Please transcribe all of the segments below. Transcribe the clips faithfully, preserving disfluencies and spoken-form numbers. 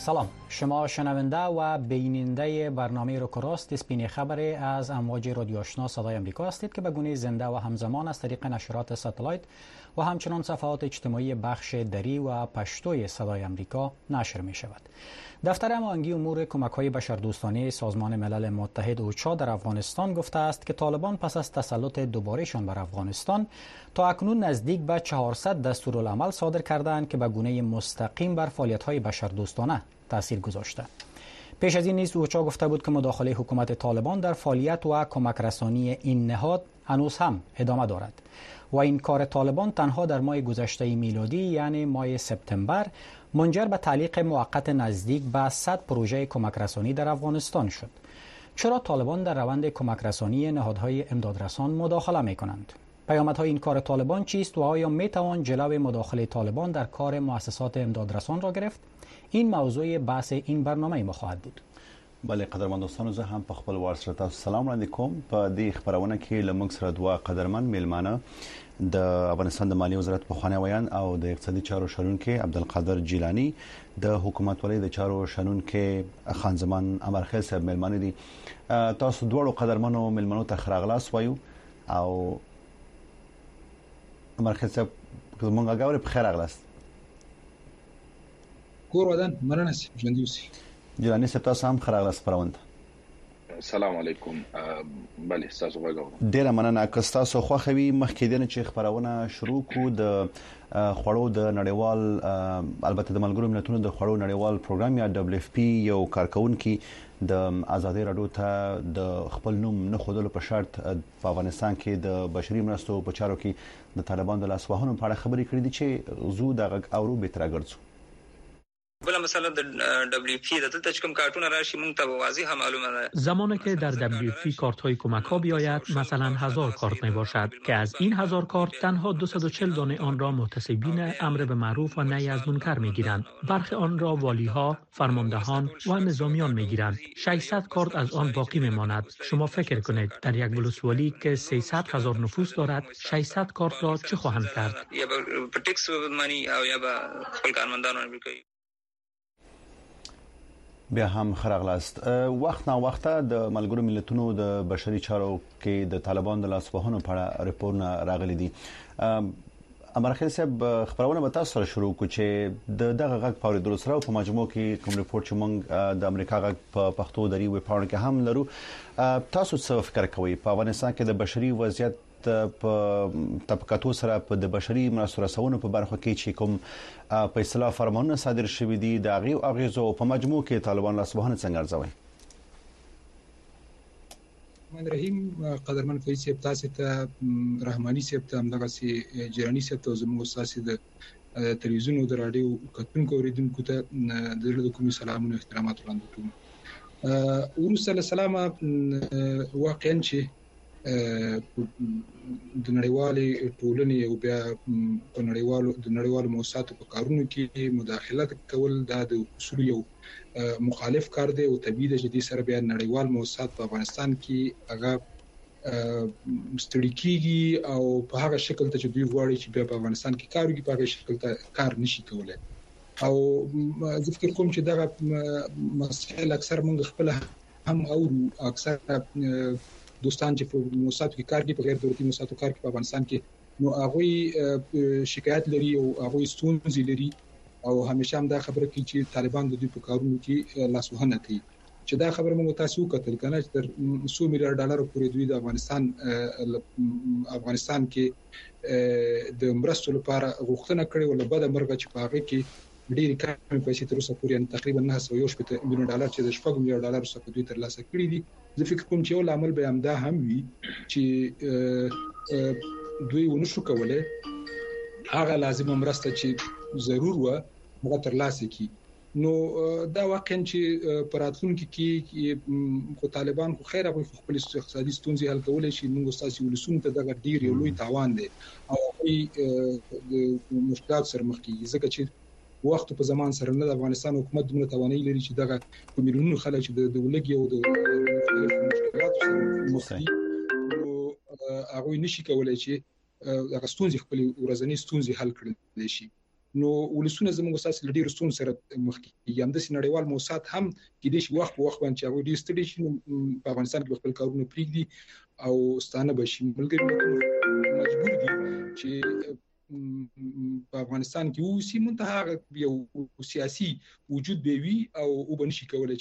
سلام، شما شنونده و بیننده برنامه روکراست سپین خبری از امواج رادیو آشنا صدای امریکا هستید که به گونه زنده و همزمان از طریق نشرات ساتلایت و همچنان صفحات اجتماعی بخش دری و پشتوی صدای امریکا نشر می شود. دفتر هماهنگی امور کمک‌های بشردوستانه سازمان ملل متحد اوچا در افغانستان گفته است که طالبان پس از تسلط دوبارهشان بر افغانستان تا اکنون نزدیک به چهارصد دستورالعمل صادر کردند که به گونه مستقیم بر فعالیت‌های بشردوستانه تاثیر گذاشته. پیش از این نیز اوچا گفته بود که مداخله حکومت طالبان در فعالیت و کمک رسانی این نهاد هنوز هم ادامه دارد و این کار طالبان تنها در ماه گذشته میلادی یعنی ماه سپتامبر منجر به تعلیق موقت نزدیک به صد پروژه کمک رسانی در افغانستان شد. چرا طالبان در روند کمک رسانی نهادهای امدادرسان مداخله می کنند؟ پیامدهای این کار طالبان چیست و آیا می توان جلوی مداخله طالبان در کار مؤسسات امدادرسان را گرفت؟ این موضوع بحث این برنامه ما خواهد بود. بله قدرمن دوستانو، زه هم په خپل وار سره تاسو سلام وړاندې کوم. په دې خبرونه کې له موږ سره دوه قدرمن میلمانه د افغانستان د مالیې وزارت پخوانی ویان او د اقتصادي چارو شنونکي عبدالقادر جیلانی، د حکومت ولې د چارو شنونکي خان زمان امرخیل صاحب میلمانه دي. تاسو دوه قدرمنو میلمنو ته خراغلاس وایو او امرخیل صاحب موږ غواړو په خیر اغلاس کور ودان مننه سي ژوندۍ اوسئ. جیلانی صاحب تاسو هم خراغلاس پروند. السلام علیکم. بله تاسو غواړم ډیره مننه که تاسو خوښوي مخکې دنه چې خبرونه شروع کو د خوړو د نړیوال البته د ملګرو ملتونو د خوړو نړیوال پروګرام یا دبليو اف پی یو کارکونکي د آزادۍ راډیو ته د خپل نوم نه خودلو په شرط په افغانستان کې د بشري مرستو په چارو کې د طالبان د لاسوهنو په اړه خبرې کړې دي چې زو د اورو به تر ګرځو. بله مثلا د دبلیو پی د دلته کوم کارتونه راشي مونږ ته واضح معلومه ده. زمانی که در دبلیو پی کارت های کمک ها بیاید مثلا هزار کارت می باشد که از این هزار کارت تنها دویست و چهل دانه آن را محتسبین امر به معروف و نهی از منکر می گیرند. برخی آن را والی ها، فرماندهان و نظامیان می گیرند. ششصد کارت از آن باقی می ماند. شما فکر کنید در یک ولسوالی که سیصد هزار نفوس دارد ششصد کارت را چه خواهند کرد؟ یا به ټیکس مانی او یا به خپل کارمندانو امریکایي. بیا هم خراغلاست. وخت نا وخت د ملګرو ملتونو د بشري چارو کې د طالبان د لاسوهنو په اړه ریپورتونه راغلي دي. امرخیل صاحب خبرونه به تاسو سره شروع کو چې د دغه غږ په اورېدلو سره په مجموع کې کوم ریپورت چې موږ د امریکا غږ په پښتو دری ویب پاڼه کې هم لرو. تاسو څه فکر کوئ په افغانستان کې د بشري وضعیت په طبقاتو سره په د بشري مرستو رسونو په برخه کې چې کوم په اصطلاح فرمانونه صادر شوي دي د هغې اغیزو په مجموع کې طالبان لاسوهنه څنګه ارزوي؟ من رحیم قدرمن فیض صاحب تاسو ته رحماني صاحب ته همدغه سي جرانی صاحب ته زموږ استاد د تلویزیون او د رادیو کتونکو اوریدونکو ته د کوم سلامونه احترامات وړاندې کوم. ورسره السلام واقعا چې د نړیوالې ټولنې او بیا په نړیوالو د نړیوالو موسساتو په کارونو کې مداخله کول دا د اصول یو مخالف کار دی او طبيعي د جدي سره بیا نړیوال موسسات په افغانستان کې هغه ستړي کیږي او په هغه شکل ته چې دوی غواړي چې بیا په افغانستان کې کار وکړي په هغه شکل ته کار نشي کولای. او زه فکر کوم چې دا مسائل اکثر موږ خپل هم او اکثر دوستان چې په موسساتو کې کار کوي په غیر دولتي موسساتو کار کوي په افغانستان کې نو هغه شکایت لري او هغه ستونزې لري او همیشه هم دا خبره کوي چې طالبان د دوی په کارونو کې لاسوهنه کوي. چې دا خبره موږ تاسو کتل کنه چې تر څو میلیارډ ډالر پورې دوی د افغانستان افغانستان کې د مرستو لپاره غوښتنه کړې او له بده مرغه چې په هغه کې ډېری کمې پیسې تر اوسه پورې تقریبا نه سوه یو شپږ میلیون ډالر چې د شپږ میلیارډ ډالر څخه دوی ترلاسه کړي دي. زه فکر کوم چې یو عامل به همدا هم وي چې دوی ونشو کولای هغه لازمه مرسته چې ضرور و هغه ترلاسه کړي. نو دا واقعا چې پراتلونکو کې خو طالبان خو خیر هغه خپل اقتصادي ستونزې حل کولای شي. موږ تاسو ولسونو ته دا ډیر یو لوی تاوان دی او د مشکلات سره مخ کیږي ځکه چې وخت په زمان سره نه د افغانستان حکومت دومره توانایي لري چې دغه په میلیونونو خلک چې د ولګي او د مشکلاتو سره مخ دي نو هغه نشي کولای چې هغه ستونزې خپل ورځنی ستونزې حل کړي شي. نو ولسونه زموږ اساس لډیر رسون سره مخ کیږي هم د نړیوال موسسات هم کې د شي وخت په وخت باندې هغه د استډیشن په افغانستان کې خپل کارونه پریږدي او ستانه بشي ملګری مجبور دي چې په افغانستان کې اوسي منتها یو سیاسي وجود دی وی او وبنشي کولای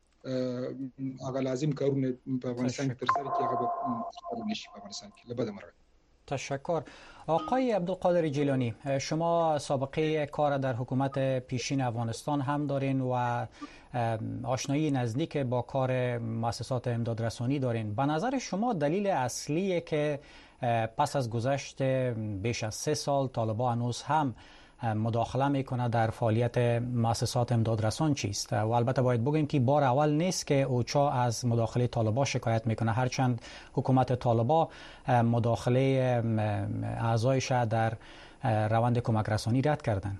چې هغه لازم کارونه په افغانستان کې تر سره کې هغه نشي په افغانستان کې لبد مرغ. تشکر. آقای عبدالقادر جیلانی، شما سابقه کار در حکومت پیشین افغانستان هم دارین و آشنایی نزدیک با کار مؤسسات امدادرسانی دارین. به نظر شما دلیل اصلی که پس از گذشت بیش از سه سال طالبان هنوز هم مداخله میکنه در فعالیت مؤسسات امدادرسان چیست؟ و البته باید بگیم که بار اول نیست که اوچا از مداخله طالبان شکایت میکنه، هرچند حکومت طالبان مداخله اعضایش در روند کمک رسانی رد کردن.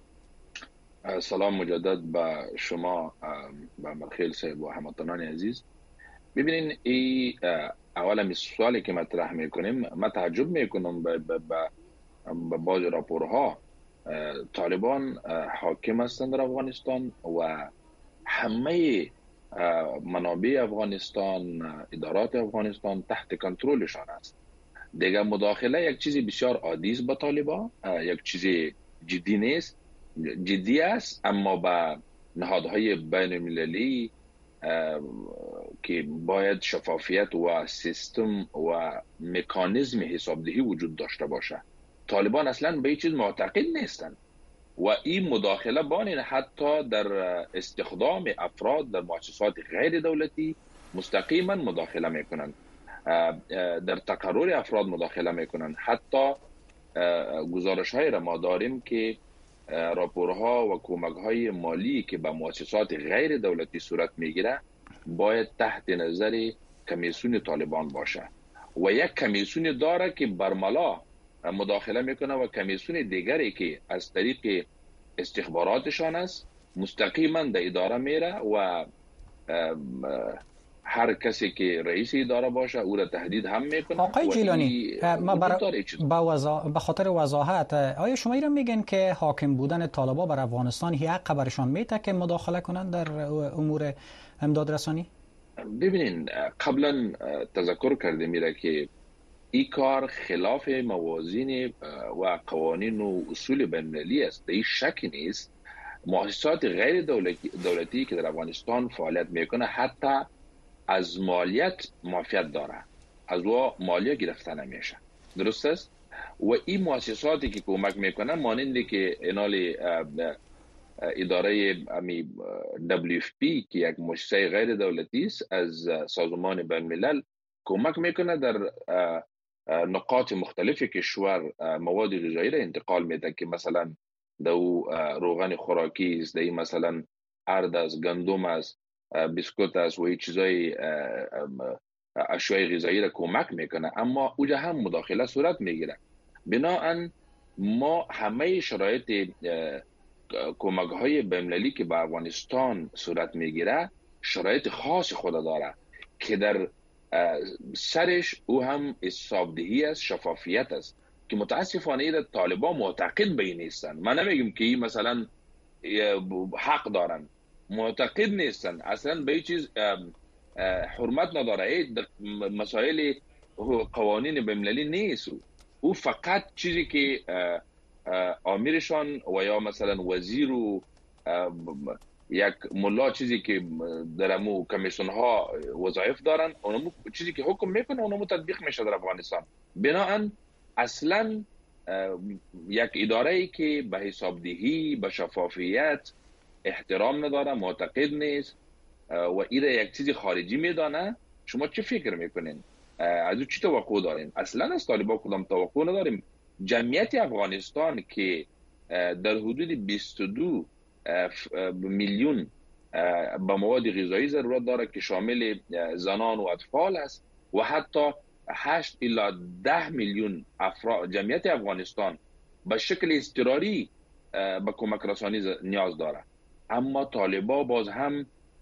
سلام مجدد به شما، به مرخیل صاحب و هموطنان عزیز. ببینین ای اول می سوالی که مطرح میکنیم، من تعجب میکنم به به بعض راپورها. طالبان حاکم هستند در افغانستان و همه منابع افغانستان، ادارات افغانستان تحت کنترلشان است. دیگه مداخله یک چیزی بسیار عادی است به طالبان، یک چیزی جدی نیست، جدی است اما به نهادهای بین المللی که باید شفافیت و سیستم و مکانیزم حسابدهی وجود داشته باشه. طالبان اصلا به این چیز معتقد نیستند و این مداخله بانین حتی در استخدام افراد در مؤسسات غیر دولتی مستقیما مداخله میکنند، در تقرر افراد مداخله میکنند. حتی گزارش های را ما داریم که راپورها و کمک های مالی که به مؤسسات غیر دولتی صورت میگیره باید تحت نظر کمیسیون طالبان باشه و یک کمیسیون داره که برملا مداخله میکنه و کمیسیون دیگری که از طریق استخباراتشان است مستقیما در اداره میره و هر کسی که رئیس اداره باشه او را تهدید هم میکنه. آقای جیلانی، ما برای به خاطر وضاحت، آیا شما ایران میگن که حاکم بودن طالبان بر افغانستان حق برشان میده که مداخله کنند در امور امدادرسانی؟ ببینین قبلا تذکر کرده میره که این کار خلاف موازین و قوانین و اصول بین‌المللی است. این شک نیست. مؤسسات غیر دولتی, دولتی که در افغانستان فعالیت میکنه حتی از مالیات معافیت داره، از او مالیه گرفته نمیشه. درست است؟ و این مؤسساتی که کمک میکنه مانند که اینال اداره دبلیو اف پی که یک مؤسسه غیر دولتی است از سازمان بین الملل کمک میکنه در نقاط مختلف کشور مواد غذایی را انتقال میده که مثلا دو روغن خوراکی است، دی مثلا ارد است، گندم است، بیسکوت است و این چیزای اشیاء غذایی را کمک میکنه، اما اوجا هم مداخله صورت میگیره. بنابراین ما همه شرایط کمک های بین‌المللی که به افغانستان صورت میگیره شرایط خاص خود داره که در سرش او هم حسابدهی است، شفافیت است که متاسفانه این طالبان معتقد به این نیستن. من نمیگم که این مثلا حق دارن، معتقد نیستن، اصلا به این چیز حرمت نداره. مسائل قوانین بین‌المللی نیست، او فقط چیزی که آمیرشان و یا مثلا وزیر و یک ملا چیزی که در امو کمیسیون ها وظایف دارن اونمو چیزی که حکم میکنه اونمو تطبیق میشه در افغانستان. بنابراین اصلا یک اداره ای که به حسابدهی، به شفافیت احترام نداره، معتقد نیست و ایره یک چیزی خارجی میدانه، شما چه فکر میکنین؟ از او چی توقع دارین؟ اصلا از طالبان کدام توقع نداریم. جمعیت افغانستان که در حدود بیست و دو میلیون به مواد غذایی ضرورت داره که شامل زنان و اطفال است و حتی هشت الی ده میلیون افراد جمعیت افغانستان به شکل اضطراری به کمک رسانی نیاز داره. اما طالبان باز هم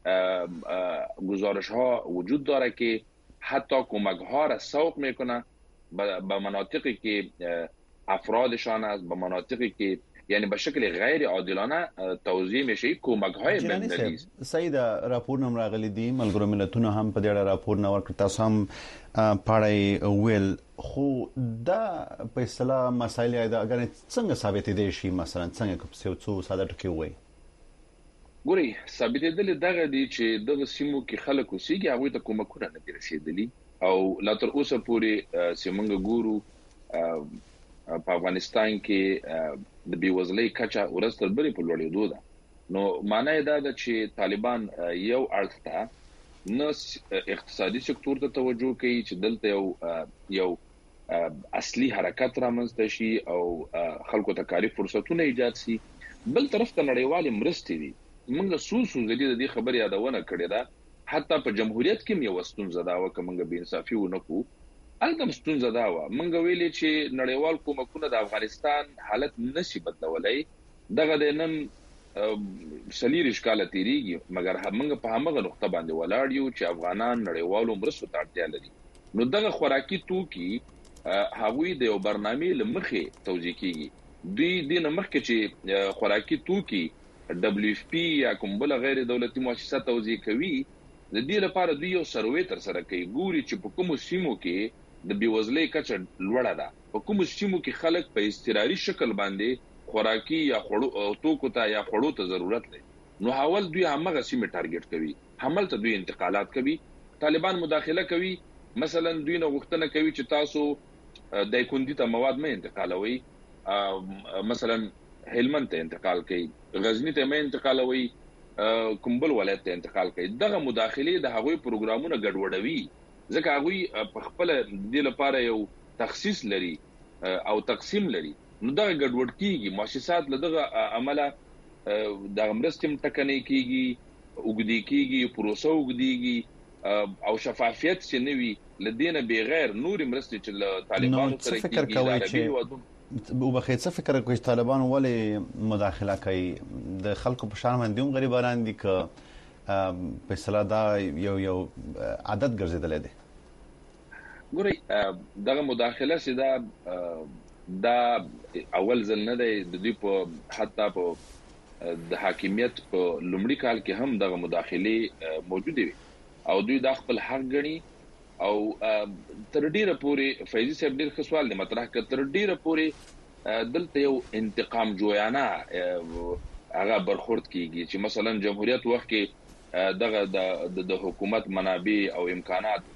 گزارش ها وجود داره که حتی کمک ها را سوق میکنه به مناطقی که افرادشان است، به مناطقی که یعنی به شکل غیر عادلانه توزیع میشي کومک‌های بین‌المللي. سید راپور نم راغلي دي ملګرو ملتونو هم په دې اړه راپور نه ورکړ، تاسو هم پاړی ویل، خو دا په اصطلاح مسایل دا اگر څنګه ثابت دي شي، مثلا څنګه کوم څه څو ساده ټکی وي؟ ګوري ثابتېدل دغه دي چې دغه سیمو کې خلک اوسېږي، هغه ته کومکونه نه دي رسیدلي او لا تر اوسه پورې سیمنګ ګورو په افغانستان کې د بیوزلۍ کچه ورستر بری په لوړېدو ده. نو معنی دا ده چې طالبان یو اړخته نه اقتصادي سکتور ته توجه کوي چې دلته یو یو اصلي حرکت رامنځته شي او خلکو ته کاري فرصتونه ایجاد شي، بل طرف ته نړیوال مرستې دي. موږ سوسو د دې خبرې یادونه کړې ده، حتی په جمهوریت کې یو ستونزه دا و چې موږ به انصافي ونکو، البته ستونزه دا و موږ ویلې چې نړیوال کومکونه د افغانستان حالت نشي بدلولای. دغه د نن سلیری ښکاله تیریږي، مګر موږ په هغه نقطه باندې ولاړ یو چې افغانان نړیوالو مرستو ته اړتیا لري. نو دغه خوراکي توکي هغوی د یو برنامې لمخې توزیع کیږي. دوی د نمخ کې چې خوراکي توکي دبليو اف پی یا کوم بل غیر دولتي مؤسسه توزیع کوي، د دې لپاره دوی یو سروې تر سره کوي، ګوري چې په کوم سیمو کې د بیوزلۍ کچه لوړه ده، په کوم سیمو کې خلک په اضطراري شکل باندې خوراکي یا خوړو توکو ته یا خوړو ته ضرورت لري. نو حاول دوی هغه سیمه ټارګټ کوي، حمل ته دوی انتقالات کوي، طالبان مداخله کوي. مثلا دوی نو غوښتنه کوي چې تاسو د کندي ته مواد مې انتقالوي، مثلا هلمند ته انتقال کوي، غزنی ته مې انتقالوي، کومبل ولایت ته انتقال کوي. دغه مداخله د هغوی پروګرامونه ګډوډوي، ځکه هغوی په خپل د لپاره یو تخصیص لري او تقسیم لري. نو دغه ګډوډ کیږي، مؤسسات له دغه عمله د مرستم ټکنې کیږي، وګدي کیږي، پروسه وګديږي او شفافیت چې نوي لدینه بغیر نور مرستې چې طالبانو سره کیږي. او بخیر څه فکر کوي طالبان ولې مداخله کوي؟ د خلکو په شان باندې هم غریبان دي که په اصطلاح دا یو یو عادت ګرځیدل دي؟ ګوري دغه مداخله سي دا دا اول ځل نه دی، د دوی په حتی په د حاکمیت په لومړي کال کې هم دغه مداخله موجوده وي او دوی د خپل حق غني او تر ډیره پورې فیضی صاحب ډیر خصوال د مطرح ک تر ډیره پورې دلته یو انتقام جویانه هغه برخورد کیږي چې مثلا جمهوریت وخت کې دغه د حکومت منابع او امکانات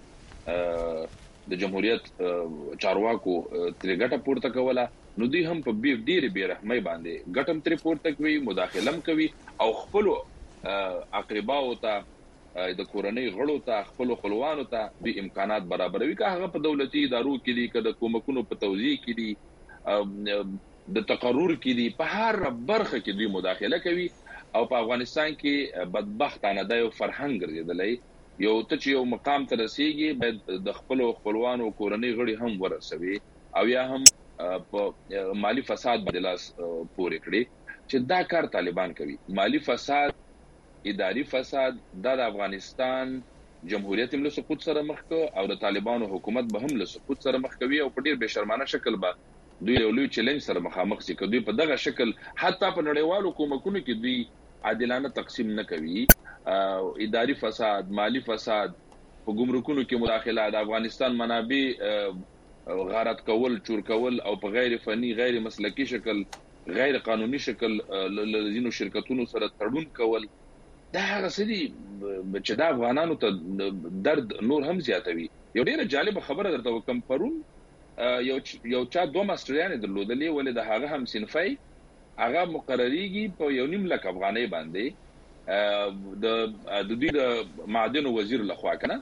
د جمهوریت چارواکو تر ګټه پورته کوله، نو دوی هم په ډیره بیرحمۍ باندې ګټم تر پورته کوي، مداخلم کوي او خپل اقرباو ته د کورنۍ غړو ته خپل خپلوانو ته د امکانات برابروي، که هغه په دولتي ادارو کې دي، که د کومکونو په توزیع کې دي، د تقرر کې دي، په هر برخه کې دوی مداخله کوي. او په افغانستان کې بدبختانه د یو فرهنګ ګرځیدلې، یو ته چې یو مقام ته رسیږي باید د خپل خپلوانو کورنۍ غړي هم ورسوي او یا هم په مالی فساد باندې لاس پورې کړي، چې دا کار طالبان کوي. مالی فساد، اداري فساد، دا د افغانستان جمهوریت هم له سقوط سره مخ کو او د طالبانو حکومت به هم له سقوط سره مخ کوي او په ډیر بے شرمانه شکل به دوی یو لوی چیلنج سره مخامخ شي. دوی په دغه شکل حتی په نړیوالو حکومتونو کې دوی عادلانه تقسیم نه کوي. اداري فساد، مالی فساد، په ګمرکونو کې مداخله، د افغانستان منابع غارت کول، چور کول او په غیر فني، غیر مسلکی شکل، غیر قانوني شکل لزینو شرکتونو سره تړون کول، دا هغه سړي چې د افغانانو ته درد نور هم زیاتوي. یو ډیره جالب خبره درته وکم، پرون یو یو چا دوه ماستریانې درلودلې، ولې د هغه هم صنفي هغه مقرریږي په یو نیم لک افغانۍ باندې د د دوی د معدن وزیر لخوا کنه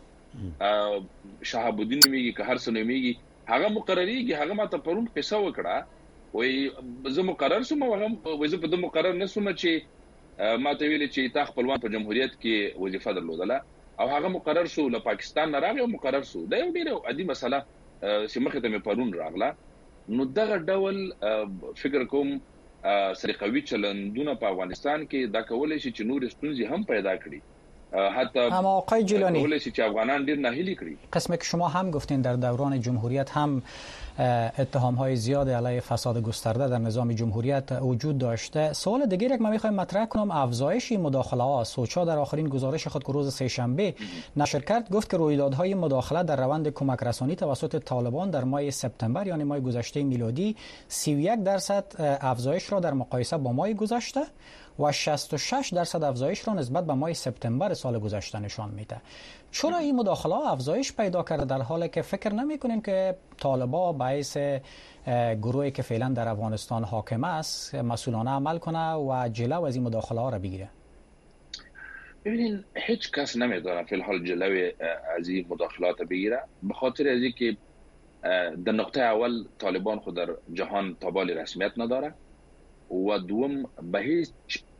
شهاب الدین میږي که هر څه میږي، هغه مقرریږي. هغه ماته پرون قصه وکړه، وای زه مقرر سوم، هغه وای زه په دې مقرر نسوم چې ما ته ویل چې تا خپلوان په جمهوریت کې وظیفه درلودله او هغه مقرر شو له پاکستان نه راغی او مقرر شو. دا یو ډیره عادي مسله چې مخه ته مې پرون راغله. نو دغه ډول فکر کوم سرقوي چلندونه په افغانستان کې دا کولای شي چې نور ستونزې هم پیدا کړي حتی اما آقای جیلانی ولې چې افغانان ډیر ناهیلي کړی. قسمی که شما هم گفتین در دوران جمهوریت هم اتهام‌های زیاد علیه فساد گسترده در نظام جمهوریت وجود داشته. سوال دیگری که من می‌خوایم مطرح کنم افزایش مداخله‌ها. سوچا در آخرین گزارش خود که روز سه‌شنبه نشر کرد گفت که رویدادهای مداخله در روند کمک رسانی توسط طالبان در ماه سپتامبر یعنی ماه گذشته میلادی سی و یک درصد افزایش را در مقایسه با ماه گذشته و شصت و شش درصد افزایش را نسبت به ماه سپتامبر سال گذشته نشان میده. چرا این مداخله ها افزایش پیدا کرده در حالی که فکر نمی‌کنین که طالبان باعث گروهی که فعلا در افغانستان حاکم است مسئولانه عمل کنه و جلو از این مداخله ها را بگیره؟ ببینین هیچ کس نمی‌دونه فی الحال جلوی از این مداخلات بگیره، به خاطر از اینکه در نقطه اول طالبان خود در جهان تابال رسمیت نداره و دوم به هیچ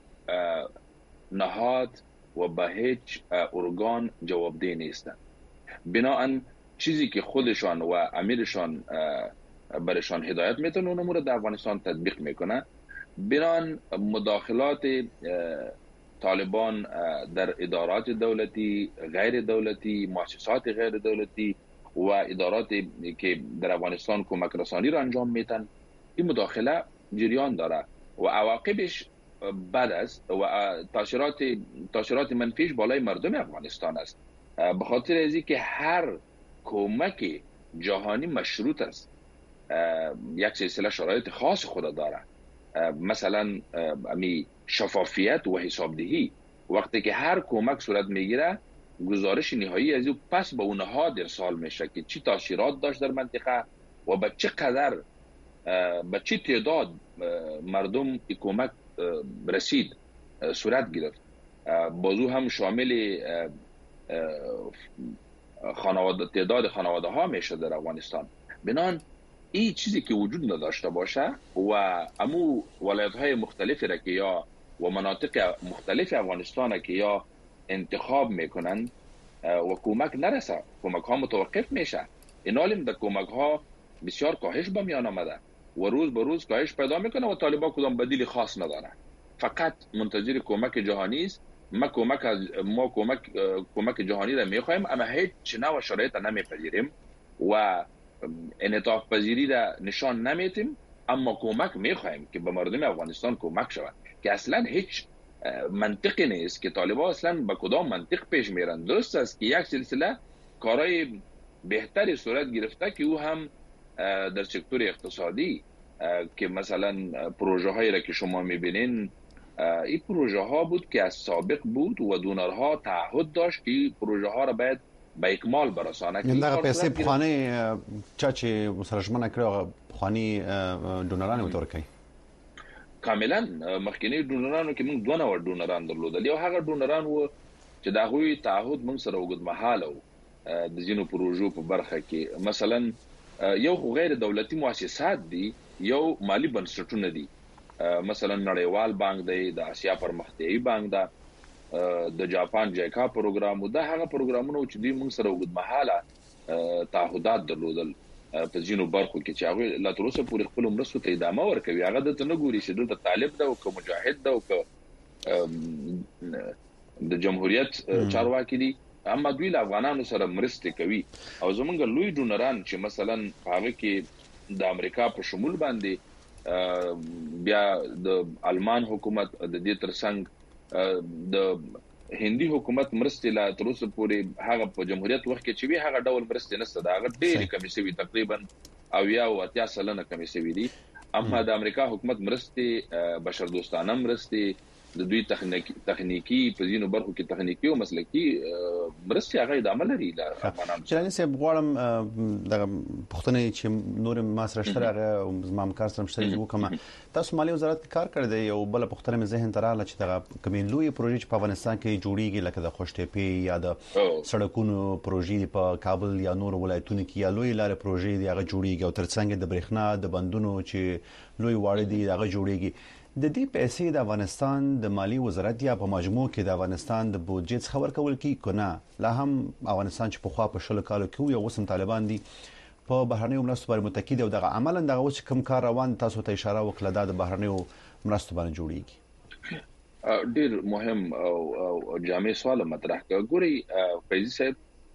نهاد و به هیچ ارگان جوابدهی نیستند. بنابراین چیزی که خودشان و امیرشان برشان هدایت میتونن اون امور در افغانستان تطبیق میکنه. بنابراین مداخلات طالبان در ادارات دولتی، غیر دولتی، مؤسسات غیر دولتی و اداراتی که در افغانستان کمک رسانی را انجام میتن، این مداخله جریان داره و عواقبش بد است و تاثیرات تاثیرات منفیش بالای مردم افغانستان است، به خاطر از اینکه هر کمک جهانی مشروط است، یک سلسله شرایط خاص خود داره، مثلا امی شفافیت و حسابدهی. وقتی که هر کمک صورت میگیره گزارش نهایی از او پس به اونها ارسال میشه که چی تاثیرات داشت در منطقه و به چه قدر به چه تعداد مردم کمک رسید صورت گرفت. بازو هم شامل خانواده تعداد خانواده ها میشه در افغانستان. بنان این چیزی که وجود نداشته باشه و امو ولایت های مختلفی را که یا و مناطق مختلف افغانستان که یا انتخاب میکنن و کمک نرسه، کمک ها متوقف میشه. این حالم در کمک ها بسیار کاهش به میان آمده و روز به روز کاهش پیدا میکنه و طالبان کدام بدیل خاص نداره، فقط منتظر کمک جهانی است. ما کمک از ما کمک کمک جهانی را میخوایم اما هیچ نوع شرایط نمیپذیریم و انعطاف پذیری را نشان نمیدیم، اما کمک میخوایم که به مردم افغانستان کمک شود که اصلا هیچ منطقی نیست که طالبان اصلا به کدام منطق پیش میرن. درست است که یک سلسله کارهای بهتری صورت گرفته که او هم در سکتور اقتصادی که مثلا پروژه هایی را که شما میبینین این پروژه ها بود که از سابق بود و دونرها تعهد داشت که این پروژه ها را باید به اکمال برسانه. این دغه پیسې بخوانی چا چې سرشمنه کړو بخوانی دونران ورکړي کاملا مخکینی دونرانو کې موږ دوه نور دونران درلودل. یو هغه دونران وو چې دا غوي تعهد موږ سره وګد محاله وو د زینو پروژو په برخه کې، مثلا یو غیر دولتي مؤسسات دي، یو مالی بنسټونه دي، مثلا نړیوال بانک دی، د آسیا پرمختیایي بانک ده، د جاپان جایکا پروګرام، دا هغه پروګرامونه چې دوی موږ سره وګد محاله تعهدات درلودل په ځینو برخو کې چې هغه لا تر اوسه پورې خپل مرستو ته ادامه ورکوي. هغه د تنګوري چې د طالب ده او که مجاهد ده او که د جمهوریت چارواکي دي، اما دوی له افغانانو سره مرسته کوي. او زمونږ لوی ډونران چې مثلا هغه کې د امریکا په شمول باندې بیا د آلمان حکومت د دې ترڅنګ د هندي حکومت مرسته لا تر اوسه پورې هغه په جمهوریت وخت کې چې وی هغه ډول مرسته نشته، دا هغه ډېری کمی شوی تقریبا او یا او اتیا سلنه کمی شوی دي. اما د امریکا حکومت مرسته بشر دوستانه مرسته د دوی تخنیکی تخنیکی په ځینو برخو کې تخنیکی او مسلکی مرسته هغه ادامه لري. لا افغانان چې سه غواړم د پښتنې چې نور ما سره شته هغه زمام کار سره مشترک وکم. تاسو مالی وزارت کار کړی دی یو بل پښتنې مې ذهن تراله چې دغه کمین لوی پروژې په افغانستان کې جوړیږي لکه د خوشتېپی یا د سړکونو پروژې په کابل یا نور ولایتونو کې یا لوی لارې پروژې دی هغه جوړیږي او ترڅنګ د برېښنا د بندونو چې لوی واړه دي هغه جوړیږي. د دې پیسې د افغانستان د مالی وزارت یا په مجموع کې د افغانستان د بودجې څخه ورکول کی کنه لا هم افغانستان چې په خوا په شل کالو کې یو وسم طالبان دي په بهرنیو مرستو باندې متکی او دغه عملاً دغه اوس کوم کار روان تاسو ته اشاره وکړه د بهرنیو مرستو باندې جوړیږي. ډیر مهم او جامع سوال مطرح کړ. ګوري فیض صاحب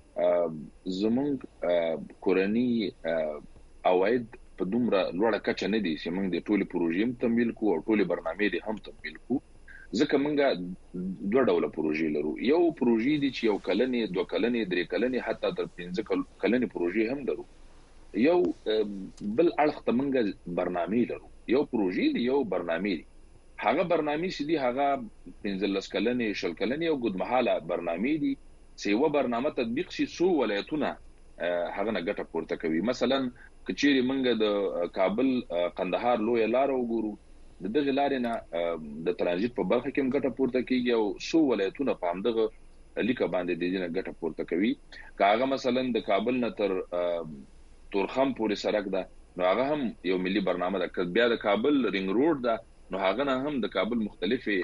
زمونږ کورنی اواید په دومره لوړه کچه نه دي چې موږ د ټولي پروژې تمویل کوو او ټولي برنامې دي هم تمویل کوو. ځکه موږ دوه ډوله پروژې لرو. یو پروژې دي چې یو کلنې دوه کلنې درې کلنې حتی تر پنځه کلنې پروژې هم لرو. یو بل اړخ ته موږ برنامې لرو. یو پروژې دي یو برنامې دي. هغه برنامې چې دي هغه پنځلس کلنې شل کلنې او ګډمحاله برنامې دي چې یو برنامه تطبیق شي سو ولایتونه هغه نه ګټه پورته کوي. مثلا کچېری منګه د کابل قندهار لوی لار وګورو د دغه لارې نه د ترانزیت په برخه کې ګټه پورته کیږي او سو ولایتونه په همدغه لیکه باندې د دې نه ګټه پورته کوي. کاغه مثلا د کابل نه تر تورخم پورې سړک ده نو هغه هم یو ملي برنامه ده. بیا د کابل رینګ روډ ده نو هغه نه هم د کابل مختلفي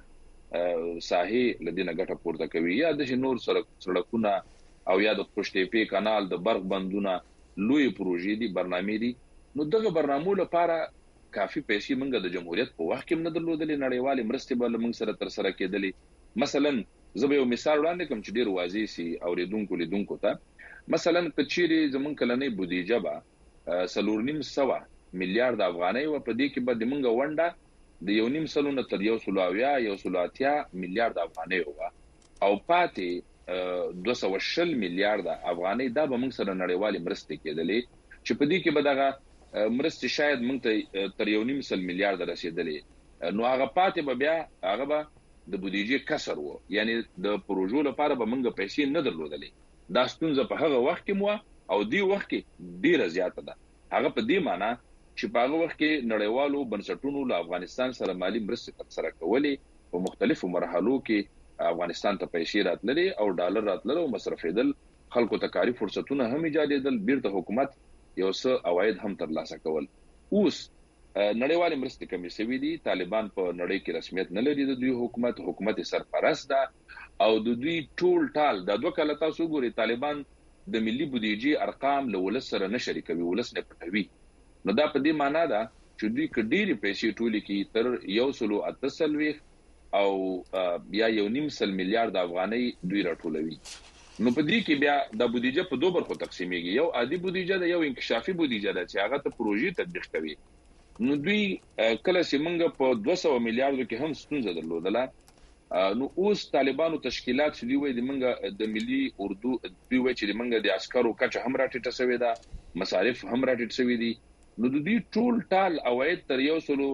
ساحې لدینه ګټه پورته کوي. یا د نور سړکونه او یا د پښتېپی کانال د برق بندونه لوی پروژې دي برنامې دي. نو دغه برنامو لپاره کافي پیسې منګه د جمهوریت په وخت کې نه درلودلې. نړیوالې مرستې به موږ سره تر سره کېدلې. مثلا زه به یو مثال وړاندې کوم چې ډیر واضح سي اوریدونکو لیدونکو ته. مثلا کچيري زمون کلنې بودیجه به سلور نیم سوا میلیارډ افغانۍ و په دې کې به د منګه ونده د یو نیم سلو نه تر یو سلو اویا یو سلو اتیا میلیارډ افغانۍ و او پاتې دوه سوه شل میلیارډ افغانۍ دا به موږ سره نړیوالې مرستې کېدلې چې په دې کې به دغه مرستې شاید موږ ته تر یو نیم سل میلیارډ رسیدلې. نو هغه پاتې به بیا هغه به د بودیجې کسر وو. یعنی د پروژو لپاره به موږ پیسې نه درلودلې. دا ستونزه په هغه وخت کې مو او دی وخت کې ډیره زیاته ده. هغه په دې معنی چې په هغه وخت کې نړیوالو بنسټونو له افغانستان سره مالی مرستې ترسره کولې. په مختلفو مرحلو کې افغانستان ته پیسې راتللې او ډالر راتلل او مصرفېدل. خلکو ته کاري فرصتونه هم ایجادېدل. بیرته حکومت یو څه عواید هم ترلاسه کول. اوس نړیوالې مرستې کمې شوې دي. طالبان په نړۍ کې رسمیت نه لري. د دوی حکومت حکومت سرپرست ده او د دوی ټول ټال د دوه کله تاسو ګوري طالبان د ملي بودیجې ارقام له ولس سره نه شریکوي. ولس نه پټوي. نو دا په دې معنی ده چې دوی کډيري پیسې ټولې کې تر یو سلو اتصلوي او بیا یو نیم سل میلیارډ افغانۍ دوی راټولوي. نو په دې کې بیا د بودیجه په دوه برخو تقسیمېږي. یو عادي بودیجه ده یو انکشافي بودیجه ده چې هغه ته پروژې تطبیق کوي. نو دوی کله چې موږ په دوه سوه میلیارډ کې هم ستونزه درلودله. نو اوس طالبانو تشکیلات چې دی وای د منګه د ملي اردو دوی وای چې د منګه د عسکرو کچه هم راټیټه شوې ده. مصارف هم راټیټ شوې دي. نو د دې ټول ټال اواید تر یو سلو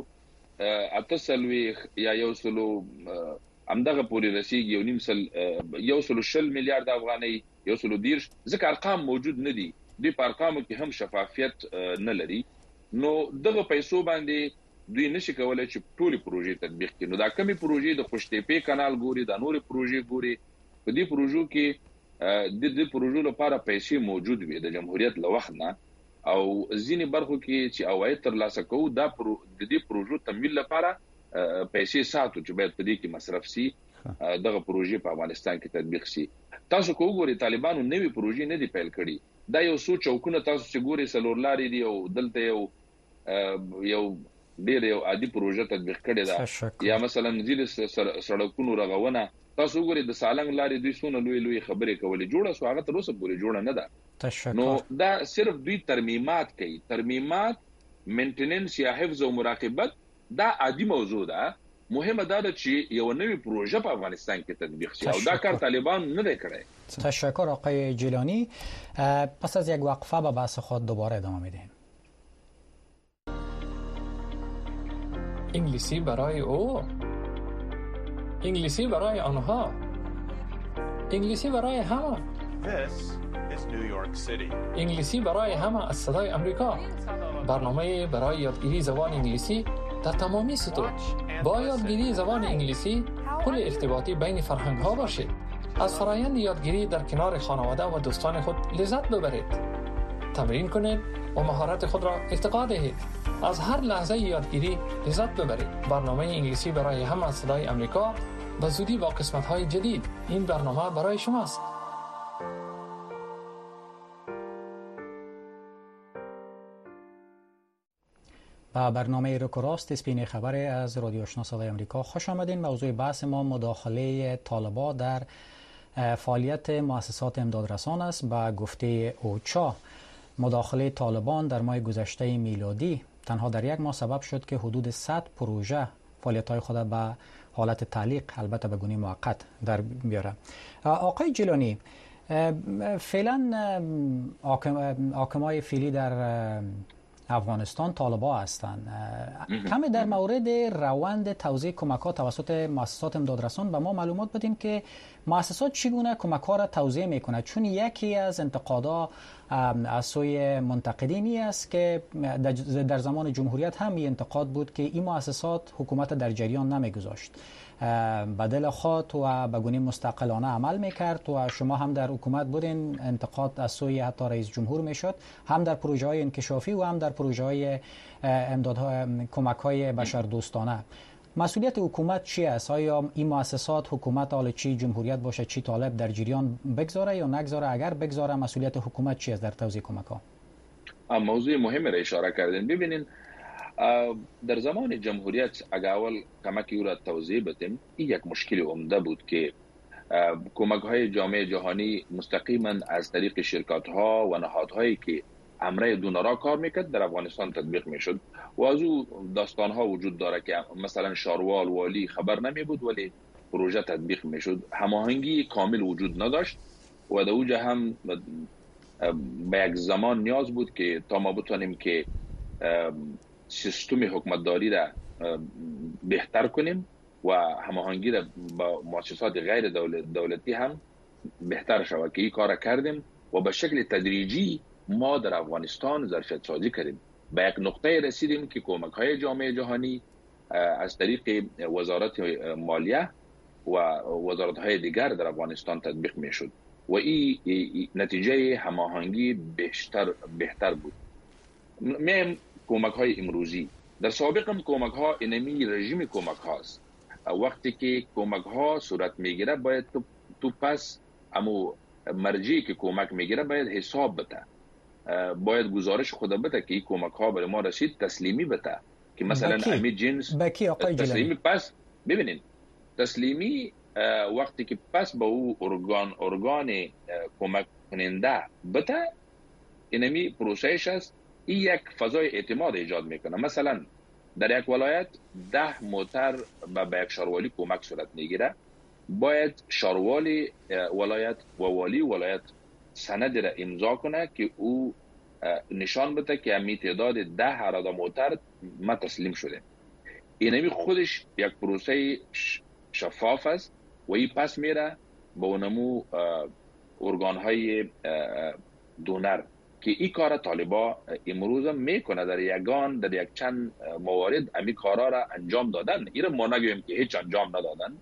اتصلوي یا یو سلو همدغه پوری رسیدي. یو نیم سل یو سلو شل میلیارډ افغانۍ یو سلو دیرش ځکه ارقام موجود نه دي. د ارقامو کې هم شفافیت نه لري. نو دغه پیسو باندې دوی نشي کولای چې ټولي پروژې تطبیق کړي. نو دا کمی پروژې د پښتېپی کانال ګوري د نورې پروژې ګوري. په دې پروژو کې د دې پروژو لپاره پیسې موجود وي د جمهوریت له وخت نه او ځینې برخو کې چې عواید ترلاسه کوو دا پرو د دې پروژو تمویل لپاره پیسې ساتو چې باید په دې کې مصرف شي. دغه پروژې په افغانستان کې تطبیق شي. تاسو کو ګوري طالبانو نوې پروژې نه دی پیل کړي. دا یو څو چوکونه تاسو چې ګوري سلور لارې دی او دلته یو یو ډېر یو عادي پروژه تطبیق کړي ده. یا مثلا ځینې سړکونو رغونه تاسو ګوري د سالنګ لارې دوی سونه لوی لوی خبرې کولې جوړه سو هغه تر اوسه پورې جوړه نه ده. نو دا صرف دوی ترمیمات کوي. ترمیمات مینټیننس یا حفظ او مراقبت دا عادي موضوع ده. مهمه ده چې یو نوې پروژه په افغانستان کې تطبیق شي او دا کار طالبان نه دی کړی. تشکر آقای جیلانی. پس از یک وقفه به بحث خود دوباره ادامه میدیم. انگلیسی برای او، انگلیسی برای آنها، انگلیسی برای همه. This is New York City. انگلیسی برای همه از صدای آمریکا. برنامه برای یادگیری زبان انگلیسی در تمامی سطوح. با یادگیری زبان انگلیسی پل ارتباطی بین فرهنگ ها باشید. از فرایند یادگیری در کنار خانواده و دوستان خود لذت ببرید. تمرین کنید و مهارت خود را ارتقا دهید. از هر لحظه یادگیری لذت ببرید. برنامه انگلیسی برای همه از صدای آمریکا به زودی با قسمت‌های جدید. این برنامه برای شماست. با برنامه روکراست اسپین خبر از رادیو آشنا صدای آمریکا خوش آمدین. موضوع بحث ما مداخله طالبان در فعالیت مؤسسات امدادرسان است. با گفته اوچا مداخله طالبان در ماه گذشته میلادی تنها در یک ماه سبب شد که حدود صد پروژه فعالیت‌های خود به حالت تعلیق، البته به گونه موقت، در بیاره. آقای جیلانی، فعلا حاکمای فعلی در افغانستان طالبان هستند. کمی در مورد روند توزیع کمک‌ها توسط مؤسسات امدادرسان به ما معلومات بدین که مؤسسات چگونه کمک‌ها را توزیع می‌کنند، چون یکی از انتقادها از سوی منتقدینی است که در زمان جمهوریت هم این انتقاد بود که این مؤسسات حکومت در جریان نمی‌گذاشت، بدل خود و به گونه مستقلانه عمل میکرد و شما هم در حکومت بودین. انتقاد از سوی حتی رئیس جمهور میشد، هم در پروژه های انکشافی و هم در پروژه های امدادها، کمک های بشردوستانه. مسئولیت حکومت چی است؟ آیا این مؤسسات حکومت حالا چی جمهوریت باشه چی طالب در جریان بگذاره یا نگذاره؟ اگر بگذاره مسئولیت حکومت چی است در توزیع کمک ها؟ موضوع مهمی را اشاره کردین. ببینین در زمان جمهوریت اگر اول کمکی او را توضیح بدیم، این یک مشکل عمده بود که کمک های جامعه جهانی مستقیما از طریق شرکات ها و نهادهایی که امره دونرا کار میکرد در افغانستان تطبیق میشد و از او داستان ها وجود داره که مثلا شاروال والی خبر نمی بود ولی پروژه تطبیق میشد. هماهنگی کامل وجود نداشت و در اوجه هم به یک زمان نیاز بود که تا ما بتونیم که سیستم حکومتداری را بهتر کنیم و هماهنگی را با مؤسسات غیر دولتی هم بهتر شود که این کار کردیم و به شکل تدریجی ما در افغانستان ظرفیت سازی کردیم. به یک نقطه رسیدیم که کمک های جامعه جهانی از طریق وزارت مالیه و وزارت های دیگر در افغانستان تطبیق می شد و این نتیجه هماهنگی بهتر بهتر بود. میم کمک های امروزی در سابق هم کمک ها اینمی رژیم کمک هاست. وقتی که کمک ها صورت میگیره باید تو, تو پس امو مرجعی که کمک میگیره باید حساب بده، باید گزارش خود بده که این کمک ها برای ما رسید، تسلیمی بده که مثلا امی جنس تسلیمی. پس ببینین تسلیمی وقتی که پس با او ارگان ارگان کمک کننده بده، اینمی پروسش است. این یک فضای اعتماد ایجاد میکنه. مثلا در یک ولایت ده موتر به یک شاروالی کمک صورت میگیره، باید شاروالی ولایت و والی ولایت سند را امضا کنه که او نشان بده که امی تعداد ده عراده موتر ما تسلیم شده. اینمی خودش یک پروسه شفاف است و این پس میره به اونمو ارگان های دونر که این کار طالبا امروز میکنه. در یگان در یک چند موارد امی کارا را انجام دادن. این را ما نگویم که هیچ انجام ندادن،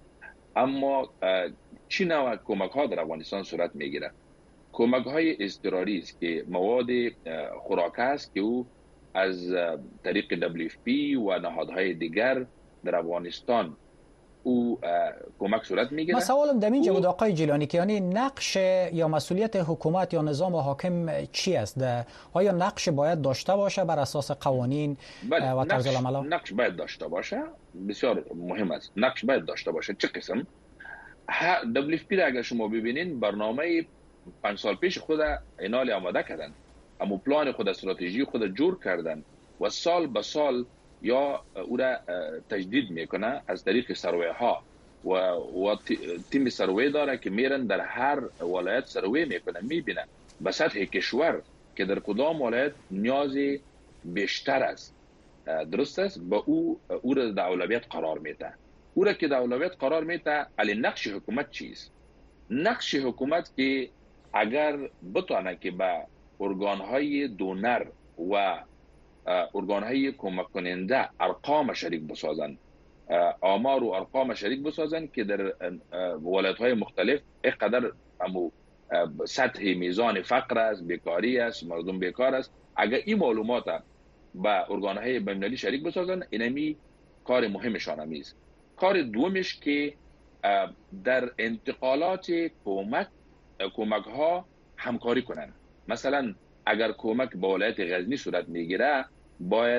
اما چی نوع کمک ها در افغانستان صورت میگیره؟ کمک های اضطراری است که مواد خوراک است که او از طریق دبلیو اف پی و نهادهای دیگر در افغانستان او کمک صورت میگیره. ما سوالم در اینجا بود آقای جیلانی که یعنی نقش یا مسئولیت حکومت یا نظام حاکم چی است؟ آیا نقش باید داشته باشه بر اساس قوانین و طرز العمل؟ نقش باید داشته باشه، بسیار مهم است. نقش باید داشته باشه. چه قسم؟ دبلیو اف پی را اگر شما ببینین برنامه پنج سال پیش خود اینال آماده کردن، اما پلان خود استراتژی خود جور کردن و سال به سال یا او را تجدید میکنه از طریق سروی ها و, و تیم سروی داره که میرن در هر ولایت سروی میکنه، میبینن به سطح کشور که در کدام ولایت نیاز بیشتر است، درست است، با او او را در اولویت قرار میده. او را که در اولویت قرار میده، علی نقش حکومت چیست؟ نقش حکومت که اگر بتونه که به ارگانهای دونر و ارگانهای کمک کننده ارقام شریک بسازن، آمار و ارقام شریک بسازن که در ولایت‌های مختلف اینقدر امو سطح میزان فقر است، بیکاری است، مردم بیکار است. اگر این معلومات به ارگانهای بین‌المللی شریک بسازن، اینمی کار مهمشان است. کار دومش که در انتقالات کمک کمک ها همکاری کنن. مثلا اگر کمک به ولایت غزنی صورت میگیره، باید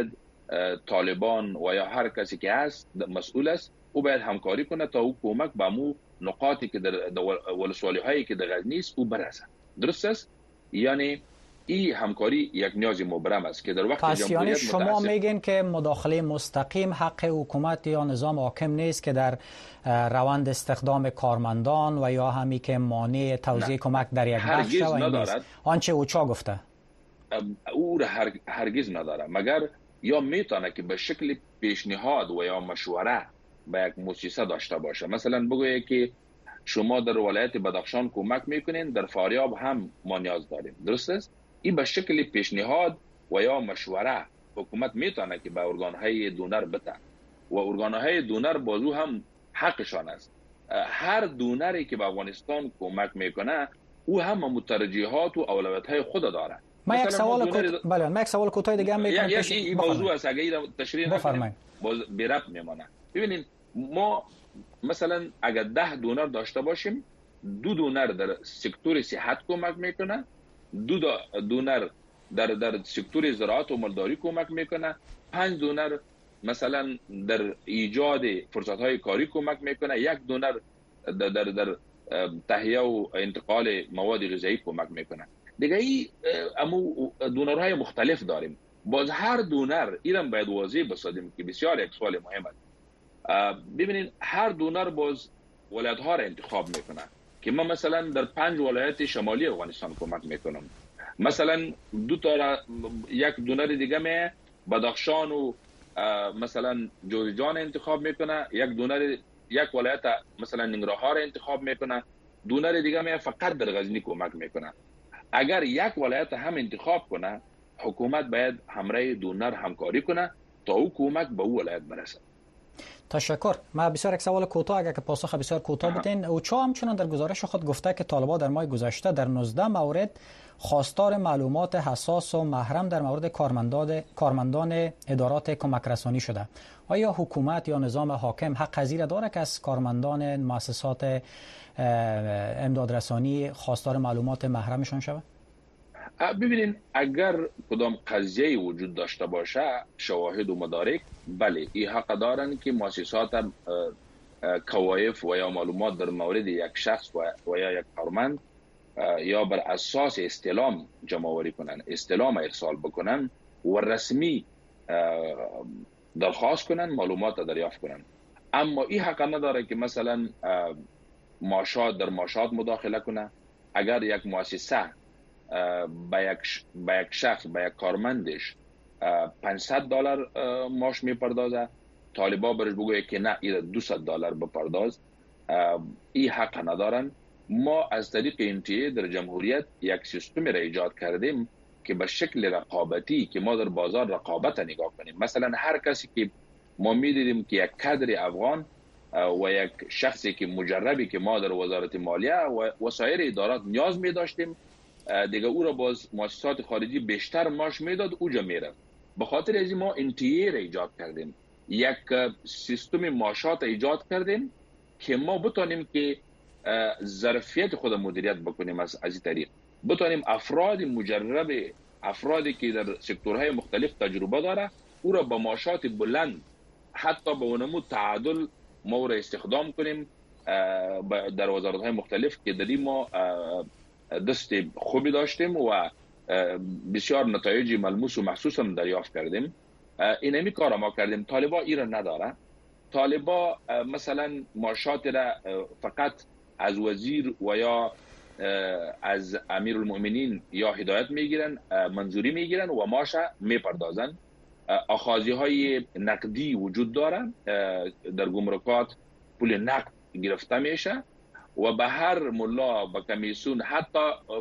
طالبان و یا هر کسی که هست مسئول است او باید همکاری کنه تا او کمک به مو نقاطی که در ولسوالی هایی که در غزنی است او برسه. درست است؟ یعنی این همکاری یک نیاز مبرم است که در وقت پس جمهوریت یعنی شما متأسف... میگین که مداخله مستقیم حق حکومت یا نظام حاکم نیست که در روند استخدام کارمندان و یا همی که مانع توزیع کمک در یک بخش و این نیست. آنچه اوچا گفته او را هر... هرگز نداره، مگر یا میتونه که به شکل پیشنهاد و یا مشوره به یک مؤسسه داشته باشه. مثلا بگویه که شما در ولایت بدخشان کمک میکنین، در فاریاب هم ما نیاز داریم. درست است؟ این به شکل پیشنهاد و یا مشوره حکومت میتونه که به ارگانهای دونر بده و ارگانهای دونر بازو هم حقشان است. هر دونری که به افغانستان کمک میکنه او هم مترجحات و اولویت‌های خود داره. ما یک سوال کوتاه بله ما یک سوال کوتاه دیگه هم میکنم. یک این موضوع است اگه این تشریح نکنیم باز بی ربط میمونه. ببینید ما مثلا اگر ده دونر داشته باشیم، دو دونر در سکتور صحت کمک میکنه، دو دونر در در سکتور زراعت و مالداری کمک میکنه، پنج دونر مثلا در ایجاد فرصت‌های کاری کمک میکنه، یک دونر در در, در تهیه و انتقال مواد غذایی کمک میکنه. دیگه ای امو دونرهای مختلف داریم. باز هر دونر ایران باید واضح بسازیم که بسیار یک سوال مهم است. ببینید هر دونر باز ولایت ها را انتخاب میکنه که من مثلا در پنج ولایت شمالی افغانستان کمک میکنم، مثلا دو تا یک دونر دیگه می بدخشان و مثلا جوزجان انتخاب میکنه، یک دونر یک ولایت مثلا ننگرهار انتخاب میکنه، دونر دیگه می فقط در غزنی کمک میکنه. اگر یک ولایت هم انتخاب کنه، حکومت باید همراه دونر همکاری کنه تا او کمک به او ولایت برسه. تشکر. ما بسیار یک سوال کوتاه اگر که پاسخ بسیار کوتاه بدین. اوچا همچنان در گزارش خود گفته که طالبان در ماه گذشته در نوزده مورد خواستار معلومات حساس و محرم در مورد کارمندان کارمندان ادارات کمک رسانی شده. آیا حکومت یا نظام حاکم حق پذیر داره که از کارمندان مؤسسات امدادرسانی خواستار معلومات محرمشان شود؟ ببینید اگر کدام قضیه وجود داشته باشه، شواهد و مدارک، بله این حق دارن که مؤسسات کوایف و یا معلومات در مورد یک شخص و یا یک کارمند یا بر اساس استلام جمع آوری کنن، استلام ارسال بکنن و رسمی درخواست کنن، معلومات دریافت کنن. اما این حق نداره که مثلا معاشات در معاشات مداخله کنه. اگر یک مؤسسه با یک با یک شخص با یک کارمندش پانصد دلار معاش میپردازه، طالبا برش بگویه که نه این دویست دلار بپرداز، این حق ندارن. ما از طریق انتیه در جمهوریت یک سیستمی را ایجاد کردیم که به شکل رقابتی که ما در بازار رقابت نگاه کنیم. مثلا هر کسی که ما میدیدیم که یک کادر افغان و یک شخصی که مجربی که ما در وزارت مالیه و وسایر ادارات نیاز می داشتیم، دیگه او را باز مؤسسات خارجی بیشتر معاش میداد اوجا میره. به خاطر از ما انتیه را ایجاد کردیم، یک سیستم معاشات ایجاد کردیم که ما بتونیم که ظرفیت خود مدیریت بکنیم. از از این طریق بتونیم افراد مجرب، افرادی که در سکتورهای مختلف تجربه داره، او را با معاشات بلند حتی به اونمو تعادل ما را استخدام کنیم در وزارت‌های مختلف که در این ما دست خوبی داشتیم و بسیار نتایج ملموس و محسوس هم دریافت کردیم. اینمی کار ما کردیم. طالبا ایران نداره. طالبا مثلا معاشات را فقط از وزیر و یا از امیرالمؤمنین یا هدایت میگیرن، منظوری میگیرن و معاش میپردازن. آخاذی های نقدی وجود داره، در گمرکات پول نقد گرفته میشه و به هر ملا به کمیسیون، حتی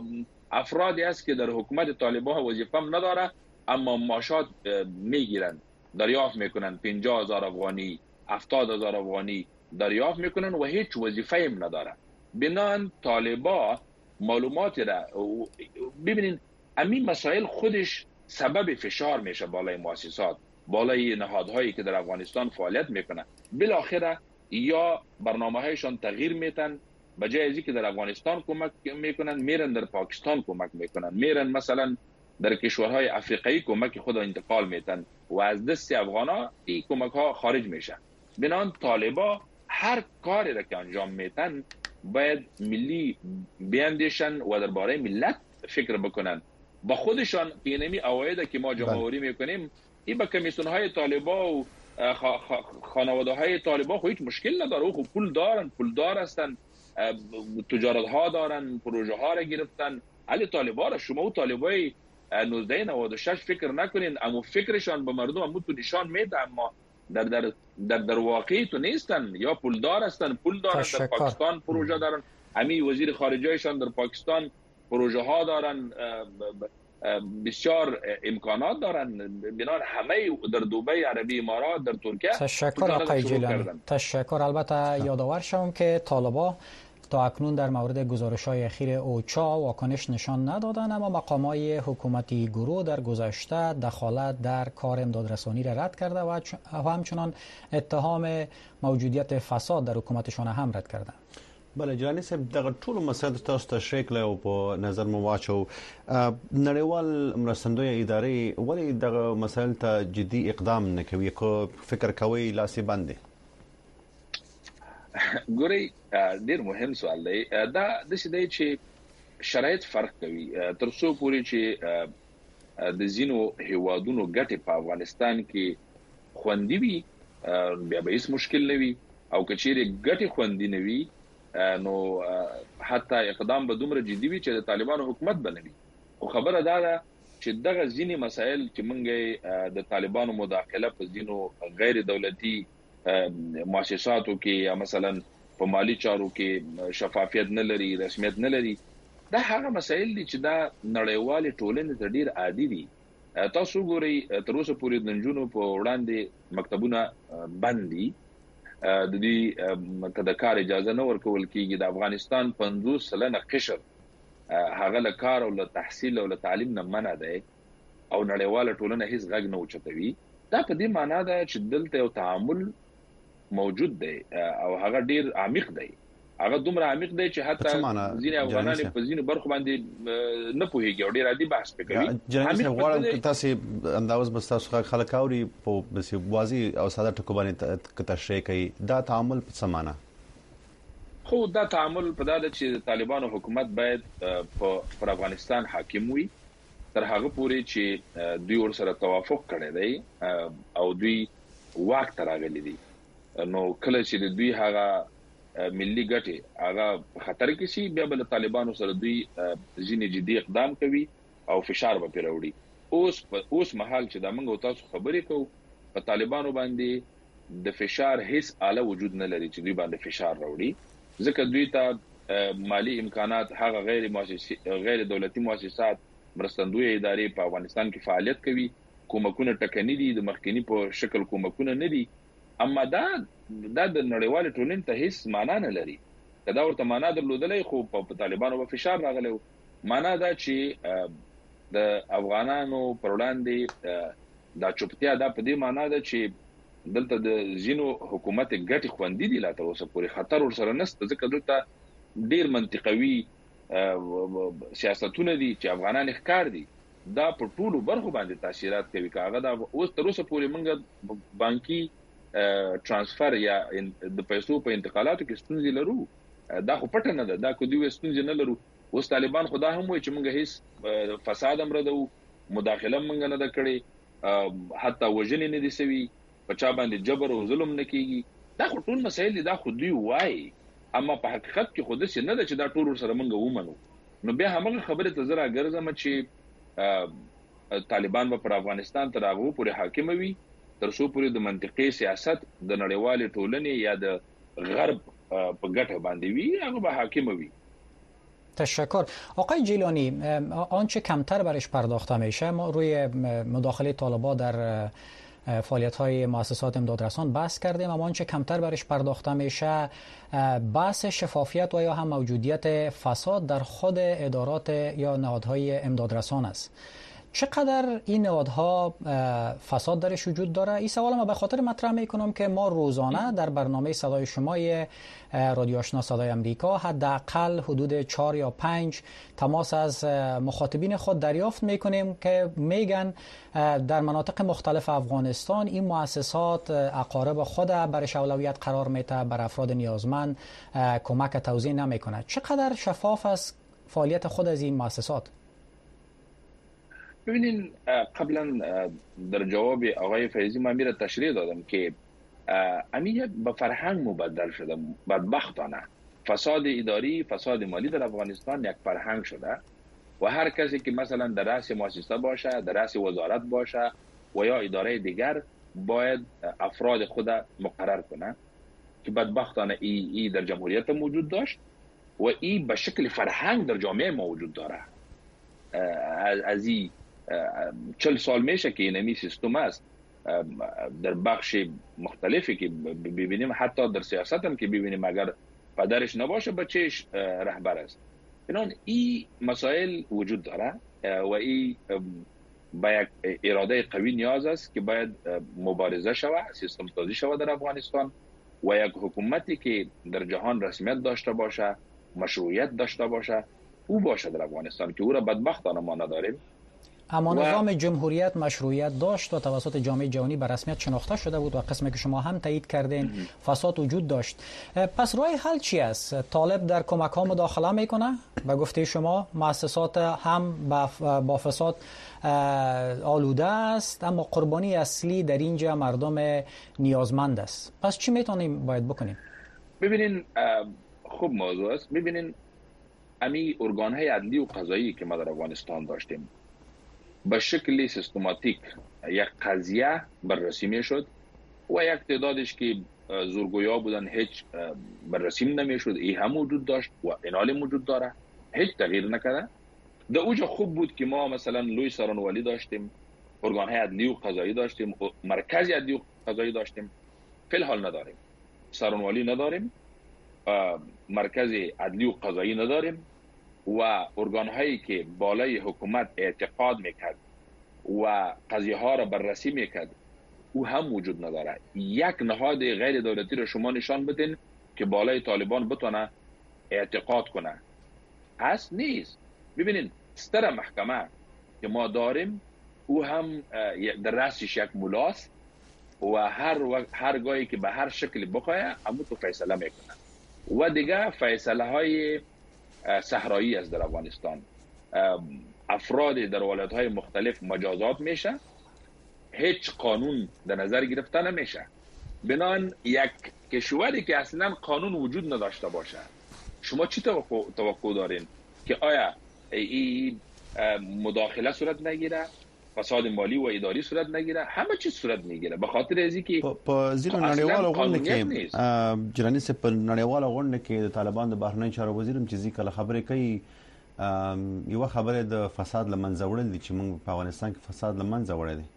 افرادی است که در حکومت طالبان وظیفه نداره اما معاشات میگیرن، دریافت میکنن، پنجاه هزار افغانی، هفتاد هزار افغانی دریافت میکنن و هیچ وظیفه هم نداره. بنان طالبا معلومات را ببینین، همین مسائل خودش سبب فشار میشه بالای مؤسسات، بالای نهادهایی که در افغانستان فعالیت میکنن. بالاخره یا برنامه هایشان تغییر میتن، به جای از اینکه در افغانستان کمک میکنن میرن در پاکستان کمک میکنن، میرن مثلا در کشورهای آفریقایی کمک خود انتقال میتن و از دست افغانا این کمک ها خارج میشن. بنان طالبا هر کاری را که انجام میتن باید ملی بیاندیشن و درباره ملت فکر بکنن. با خودشان اینمی عواید که ما جمع‌آوری میکنیم این با کمیسیون های طالبا و خانواده های طالبا خو هیچ مشکل نداره. خو پول دارن، پولدار هستن، تجارت ها دارن، پروژه ها را گرفتن. علی طالبا را شما و طالبای نوزده نود و شش فکر نکنین، اما فکرشان به مردم هم تو نشان میده، اما در در در, در واقع تو نیستن. یا پولدار هستن، پول دارن، در پاکستان پروژه دارن، همین وزیر خارجهشان در پاکستان پروژه ها دارن، بسیار امکانات دارن. بنابراین همه در دبی، عربی امارات، در ترکیه. تشکر آقای جیلانی. تشکر. البته یادآور شوم که طالبان تا اکنون در مورد گزارش‌های اخیر اوچا واکنش نشان ندادند، اما مقامات حکومتی گروه در گذشته دخالت در کار امدادرسانی را رد کرده و همچنان اتهام موجودیت فساد در حکومتشان هم رد کرده. بله جلانی صاحب، دغه ټول مسایل تاسو تشریح کړل او په نظر مو واچو. نړیوال مرستندوی ادارې ولې دغه مسایل ته جدي اقدام نه کوي؟ کو فکر کوي لاسي باندې؟ ګوري ډیر مهم سوال دی. دا د څه دی چې شرایط فرق کوي. تر څو پورې چې د زینو هیوادونو ګټه په افغانستان کې خوندي وي بیا به هیڅ مشکل نه وي، او کچېره ګټه خوندي نه وي نو حتی اقدام به دومره جدي وي چې د طالبانو حکومت بنوي. خو خبره دا ده چې دغه ځینی مسایل چې مونږه د طالبانو مداخله په ځینو غیر دولتي مؤسساتو کې یا مثلا په مالی چارو کې شفافیت نه لري، رسمیت نه لري، دا هغه مسایل دي چې دا نړیوال ټولنې ته ډیر عادي دي. تاسو ګورئ تر اوسه پورې د نجونو په وړاندې مکتبونه بند دي، د دې کده کار اجازه نه ورکول کیږي. د افغانستان پنځوس سلنه قشر هغه له کار او له تحصیل او له تعلیم نه منع دی او نړیواله ټولنه هیڅ غږ نه اوچتوي. دا په دې معنی ده چې دلته یو تعامل موجود دی او هغه ډیر عمیق دی. هغه دومره عمیق دی چې حتی ځینې افغانان په ځینو برخو باندې نه پوهیږي او ډیر عادي بحث کوي. جنرال غواړم چې تاسو انداز بس تاسو خلک اوري په بس واضح او ساده ټکو باندې تشریح کوي. دا تعامل په سمانه خو دا تعامل په دا چې طالبانو حکومت باید په افغانستان حاکم وي تر هغه پورې چې دوی ور سره توافق کړی دی او دوی واک تراغلي دي. نو کله چې دوی هغه ملي ګټه هغه خطر کې شي بیا بل طالبانو سره دوی ځینې جدي اقدام کوي او فشار به پیروړي. اوس اوس مهال چې دا موږ تاسو خبرې کوو په طالبانو باندې د فشار هیڅ اله وجود نه لري چې دوی باندې فشار راوړي، ځکه دوی ته مالی امکانات هغه غیر مؤسسي غیر دولتي مؤسسات مرستندوی ادارې په افغانستان کې فعالیت کوي. کومکونه ټکني دي، د مخکنی په شکل کومکونه نه دي، اما دا دا د نړیوال ټولنې ته هیڅ معنا نه لري. دا ورته معنا درلودلې خو په طالبانو په فشار راغلی. معنا دا چې د افغانانو پر وړاندې دا چوپتیا دا په دې معنا ده چې دلته د زینو حکومت ګټي خوندې دي لا تر اوسه پورې خطر ور سره نشته، ځکه دلته ډیر منطقوي سیاستونه دي چې افغانان ښکار دي. دا په ټولو برخو باندې تاثیرات کوي. کاغه دا اوس تر اوسه پورې موږ بانکي ترانسفر یا د پیسو په انتقالاتو کې ستونزې لرو. دا خو پټه نه ده، دا کو دی ستونزې نه لرو. اوس طالبان خدا هم وایي چې موږ هیڅ فساد امر ده مداخله موږ نه ده کړې، حتی وژنې نه دي سوي، په چا باندې جبر او ظلم نه کیږي. دا خو ټول مسایل دي، دا خو دی وایي، اما په حقیقت کې خود څه نه ده چې دا ټول سره موږ ومنو. نو بیا همغه خبره ته زرا ګرځم چې طالبان په افغانستان تر هغه پورې حاکم وي تر څو پورې د منطقي سیاست د نړیوال ټولنې یا د غرب په ګټه باندې وي، هغه به حاکم وي. تشکر. آقای جیلانی، آنچه کمتر برش پرداخته میشه ما روی مداخله طالبان در فعالیت‌های مؤسسات امدادرسان بحث کردیم، اما آنچه کمتر برش پرداخته میشه بحث شفافیت و یا هم موجودیت فساد در خود ادارات یا نهادهای امدادرسان است. چقدر این نهادها فساد درش وجود داره؟ این سوال ما به خاطر مطرح میکنم که ما روزانه در برنامه صدای شمای رادیو آشنا صدای امریکا حداقل حدود چهار یا پنج تماس از مخاطبین خود دریافت میکنیم که میگن در مناطق مختلف افغانستان این مؤسسات اقارب خود برش اولویت قرار میده، بر افراد نیازمند کمک توزیع نمیکنه. چقدر شفاف است فعالیت خود از این مؤسسات؟ ببینین، قبلا در جواب آقای فیضی من میره تشریح دادم که امیه به فرهنگ مبدل شده. بدبختانه فساد اداری، فساد مالی در افغانستان یک فرهنگ شده و هر کسی که مثلا در رأس مؤسسه باشه، در رأس وزارت باشه و یا اداره دیگر باید افراد خود مقرر کنه که بدبختانه ای, ای در جمهوریت موجود داشت و ای به شکل فرهنگ در جامعه ما وجود داره. از ای چل سال میشه که اینمی سیستم است. در بخش مختلفی که ببینیم، حتی در سیاست هم که ببینیم، اگر پدرش نباشه بچهش رهبر است. اینان این مسائل وجود داره و این با یک اراده قوی نیاز است که باید مبارزه شود، سیستم سازی شود در افغانستان و یک حکومتی که در جهان رسمیت داشته باشه، مشروعیت داشته باشه، او باشه در افغانستان که او را بدبختانه ما نداریم. اما نظام جمهوریت مشروعیت داشت و توسط جامعه جهانی به رسمیت شناخته شده بود و قسمی که شما هم تایید کردین فساد وجود داشت. پس راه حل چی است؟ طالب در کمک ها مداخله میکنه؟ به گفته شما مؤسسات هم با فساد آلوده است، اما قربانی اصلی در اینجا مردم نیازمند است. پس چی میتونیم باید بکنیم؟ ببینین، خوب موضوع است. ببینین، امی ارگان های عدلی و قضایی که ما در افغانستان داشتیم به شکل سیستماتیک یک قضیه بررسی می شد و یک تعدادش که زورگویا بودن هیچ بررسی نمی شد. این هم موجود داشت و اینال موجود داره، هیچ تغییر نکرده. در اوجا خوب بود که ما مثلا لوی سارنوالی داشتیم، ارگان های عدلی و قضایی داشتیم، مرکز عدلی و قضایی داشتیم. فی الحال نداریم. سارنوالی نداریم، مرکز عدلی و قضایی نداریم و ارگان هایی که بالای حکومت اعتقاد میکرد و قضیه ها را بررسی میکرد او هم وجود نداره. یک نهاد غیر دولتی را شما نشان بدین که بالای طالبان بتونه اعتقاد کنه، هست؟ نیست. ببینین، ستر محکمه که ما داریم او هم در رأسش یک ملاست و هر وقت هر گاهی که به هر شکل بخواه همون تو فیصله میکنه و دیگه فیصله های صحرایی است. در افغانستان افراد در ولایت‌های مختلف مجازات میشه، هیچ قانون در نظر گرفته نمیشه. بنان یک کشوری که اصلا قانون وجود نداشته باشه، شما چی توقع, توقع دارین که آیا این مداخله صورت نگیره، فساد مالی و اداری صورت نگیره؟ همه چیز صورت میگیره به خاطر ازی که په زیرو نړیوالو غونډه کې جرانی سه په نړیوالو غونډه کې د طالبان د بهرنی چارو وزیر هم چې کله خبرې کوي یو خبره د فساد لمنځه وړل دي چې موږ په افغانستان کې فساد لمنځه وړل دي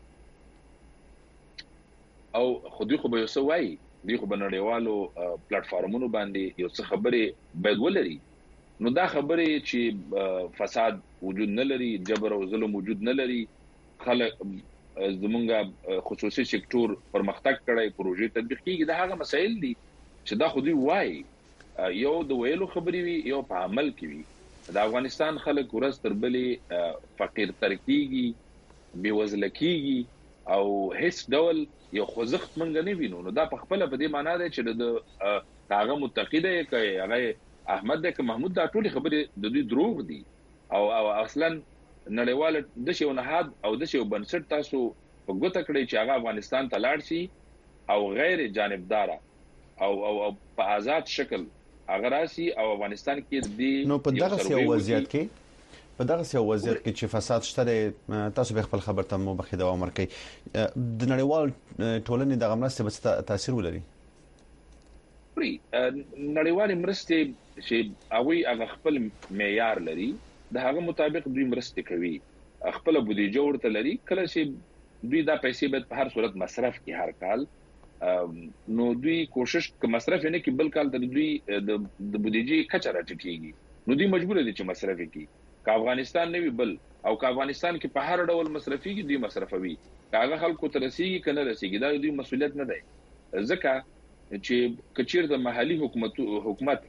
او خودی خو به یو څه وایي دی خو په نړیوالو پلیټ فارمونو باندې یو څه خبرې باید ولري. نو دا خبرې چې فساد وجود نه لري، جبر او ظلم وجود نه لري، خلک زمونږ خصوصي سکتور پرمختګ کړي، پروژې تطبیق کیږي، دا هغه مسایل دي چې دا خودی وایي. یو د ویلو خبرې وي، یو په عمل کې وي. د افغانستان خلک ورځ تر بلې فقیر تر کیږي، بېوزله کیږي او هیڅ ډول یو خوځښت مونږ نه وینو. نو دا په خپل په دې معنا ده چې د هغه متقیده کوي هغه احمد ده که محمود، دا ټول خبرې د دوی دروغ دي او او اصلا نړیوال د شیو نهاد او د شیو بنسټ تاسو په ګوته کړی چې هغه افغانستان ته لاړ شي او غیر جانبدار او او, او په آزاد شکل هغه راشي او افغانستان کې د نو په دغه سیو وضعیت کې په دغه سیو وضعیت کې چې فساد شته، تاسو به خپل خبر ته مو بخې دوام ورکړئ. د نړیوال ټولنې د غمرسته به تاثیر ولري؟ پری نړیوال مرستې چې هغه هغه خپل معیار لري، د هغه مطابق دوی مرستې کوي، خپل بودیجه ورته لري. کله چې دوی دا پیسې به په هر صورت مصرف کوي هر کال، نو دوی کوشش کوي مصرف نه کوي، بل کال د دوی د بودیجه کچره ټیټیږي، نو دوی مجبور دي چې مصرف کوي. که افغانستان نه وي بل او که افغانستان کې په هر ډول مصرفي کې دوی مصرفوي هغه خلکو ته رسیږي کنه رسیږي دا دوی مسولیت نه دی ځکه چې کچیر د محلي حکومت حکومت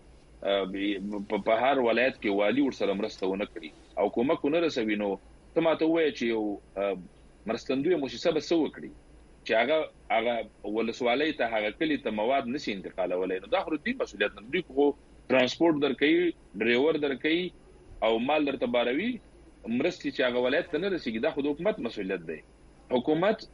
په هر ولایت کې والی ور سره مرسته ونه کړي او کومک نه رسوي نو ته ماته وایي چې یو مرستندوی مؤسسه به څه وکړي چې هغه هغه ولسوالۍ ته هغه کلی ته مواد نشي انتقالولای نو دا خو دوی مسولیت نه دوی خو ترانسپورت درکې ډرایور درکې او مال درته باروي مرستي چې هغه ولایت ته نه رسیږي دا خو د حکومت مسولیت دی حکومت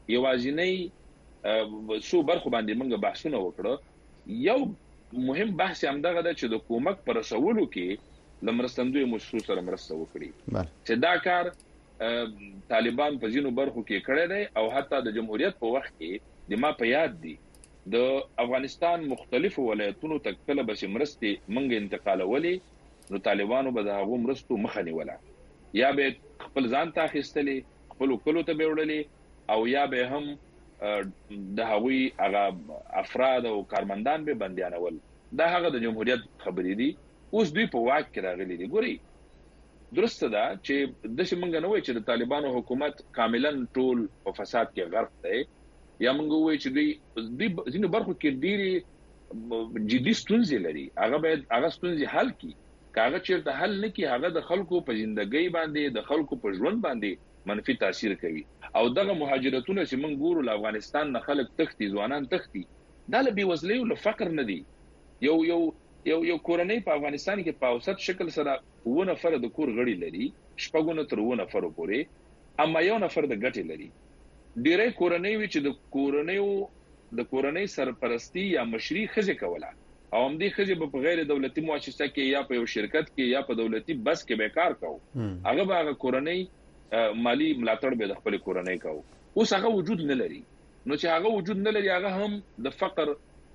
یوازینی سو برخو باندې موږ بحثونه وکړو یو مهم بحث هم دغه ده چې د کومک پر رسولو کې لمرستندوی مؤسسو سره مرسته وکړي چې دا کار طالبان په ځینو برخو کې کړی دی او حتی د جمهوریت په وخت کې د ما په یاد دي د افغانستان مختلفو ولایتونو ته کله به مرستي منګ انتقالولې نو طالبانو به د هغو مرستو مخه نیوله یا به خپل ځان ته اخیستلې خپل کلو ته بیوړلې او یا به هم د هغوی هغه افراد او کارمندان به بنديانول دا هغه د جمهوریت خبرې دي اوس دوی په واک کې راغلي دي ګوري درسته ده چې د شمنګ نه وای چې د طالبانو حکومت کاملا ټول په فساد کې غرق دی یا موږ وای چې دوی د ځینو برخو کې ډېری جدي ستونزې لري هغه باید هغه ستونزې حل کړي کاغه چیرته حل نه کی هغه د خلکو په ژوندۍ باندې د خلکو په ژوند باندې منفي تاثیر کوي او دغه مهاجرتونه چې موږ ګورو له افغانستان نه خلک تختی ځوانان تختی دا له بیوزلۍ او فقر نه دي یو یو یو یو کورنۍ په افغانستان کې په اوسط شکل سره و نفر د کور غړي لري شپږونه تر و نفر پورې اما یو نفر د ګټي لري ډیره کورنۍ وی چې د کورنۍ د کورنۍ سرپرستی یا مشري خزه کوله او هم دې خزه په غیر دولتي مؤسسه کې یا په یو شرکت کې یا په دولتي بس کې بیکار کاو هغه به هغه کورنۍ مالی ملاتړ به د خپل کورنۍ کاو اوس هغه وجود نه لري نو چې هغه وجود نه لري هغه هم د فقر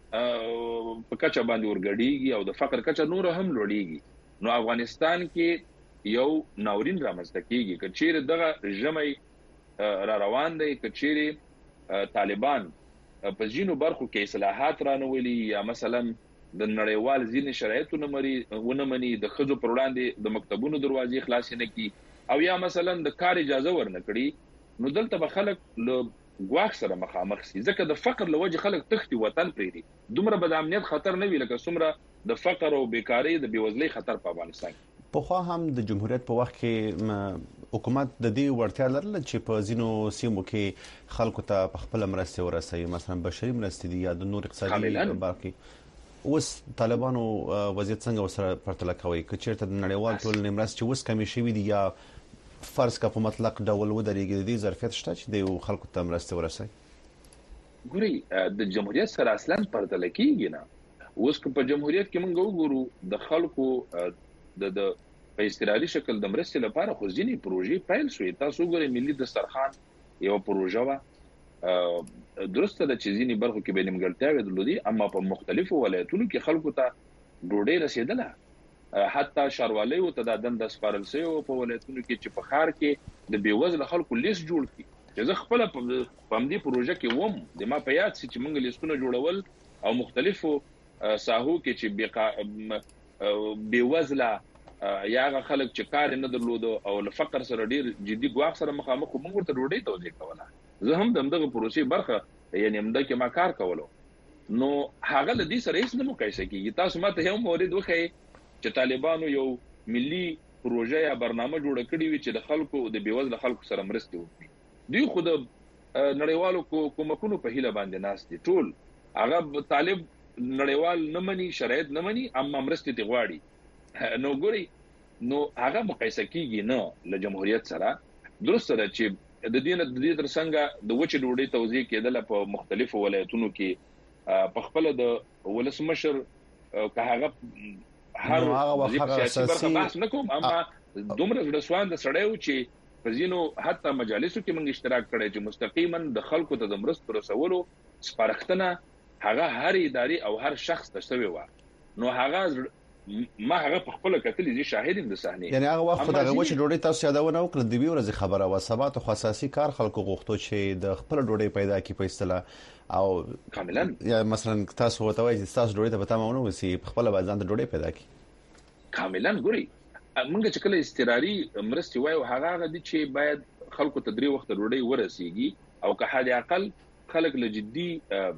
په کچه باندې ورګړیږي او د فقر کچه نور هم لوړیږي نو افغانستان کې یو ناورین رامنځته کیږي چې چیرې دغه جمعي را روان دی چې چیرې طالبان په ځینو برخو کې اصلاحات رانولي یا مثلا د نړیوال ځینې شرایطونه مري ونه مني د خځو پر وړاندې د مکتبونو دروازې خلاص نه کی او یا مثلا د کار اجازه ورنکړي نو دلته به خلک له ګواښ سره مخامخ شي ځکه د فقر لوجه خلک تختی وطن پریدي دومره بد امنیت خطر نه وی لکه څومره د فقر او بیکاری د بیوزلۍ خطر په افغانستان په خو هم د جمهوریت په وخت کې حکومت د دې ورتیا لرله چې په ځینو سیمو کې خلکو ته په خپل مرسته ورسوي مثلا بشري مرستې دي یا د نور اقتصادي باقي اوس طالبانو وضعیت څنګه وسره پرتله کوي چې چیرته د نړیوال ټولنې مرستې اوس کمی شوي دي یا فرض کا په مطلق ډول ودرېږي د دې ظرفیت شته چې د خلکو ته مرسته ورسوي ګوري د جمهوریت سره اصلا پرتله کیږي نه اوس په جمهوریت کې موږ وګورو د خلکو د د په استرالي شکل د مرستې لپاره خو ځینې پروژې پیل شوې تاسو ګورئ ملي دسترخوان یو پروژه وا درسته د چیزینی برخو کې به نیمګړتیاوې درلودي اما په مختلفو ولایتونو کې خلکو ته ډوډۍ رسیدله حتی شاروالۍ او ته د دند سپارل سي او په ولایتونو کې چې په خار کې د بیوزل خلکو لیست جوړ کړي چې زه خپل په دې پروژه کې ووم د ما په یاد چې موږ لیستونه جوړول او مختلفو ساحو کې چې بیوزله یا هغه خلک چې کار نه درلود او له فقر سره ډیر جدي ګواښ سره مخامخ موږ ورته ډوډۍ توزیع کوله زه هم دغه پروژې برخه یعنی همدا کې ما کار کولو نو هغه له دې سره هیڅ نه مقایسه کیږي تاسو ماته یو مورید وخی چې طالبانو یو ملي پروژه یا برنامه جوړ کړی وي چې د خلکو د بیوزل خلکو سره مرسته وکړي دوی خود نړیوالو کومکونو په هیله باندې ناس دي ټول هغه طالب نړیوال نه مني شرایط نه مني اما مرسته دی غواړي نو ګوري نو هغه مقایسه کیږي نه له جمهوریت سره درسته ده چې د دې د دې ترڅنګ د وچه ډوډۍ توزیع کېدل په مختلفو ولایتونو کې په خپل د ولسمشر که هغه هر سیاسي برخه بحث نکوم اما دومره رسوان د سړیو چې په ځینو حتی مجالسو کې موږ اشتراک کړی چې مستقیما د خلکو ته د مرستو رسولو سپارښتنه هغه هر اداري او هر شخص ته شوی و نو هغه ما هغه په خپل کتلې دي شاهدین د صحنه یعنی هغه وخت دغه وچه ډوډۍ تاسو یادونه وکړه د ویو ورځ خبره و سبات خو اساسي کار خلکو غوښتو چې د خپل ډوډۍ پیدا کی په اصطلاح او کاملا یا مثلا تاسو وته وایي تاسو ډوډۍ ته به تمامونه وسی په خپل بازار د ډوډۍ پیدا کی کاملا ګوري موږ چې کله استقراري مرستي وایو هغه د چې باید خلکو ته درې وخت ډوډۍ ورسیږي او که حد اقل خلک له جدي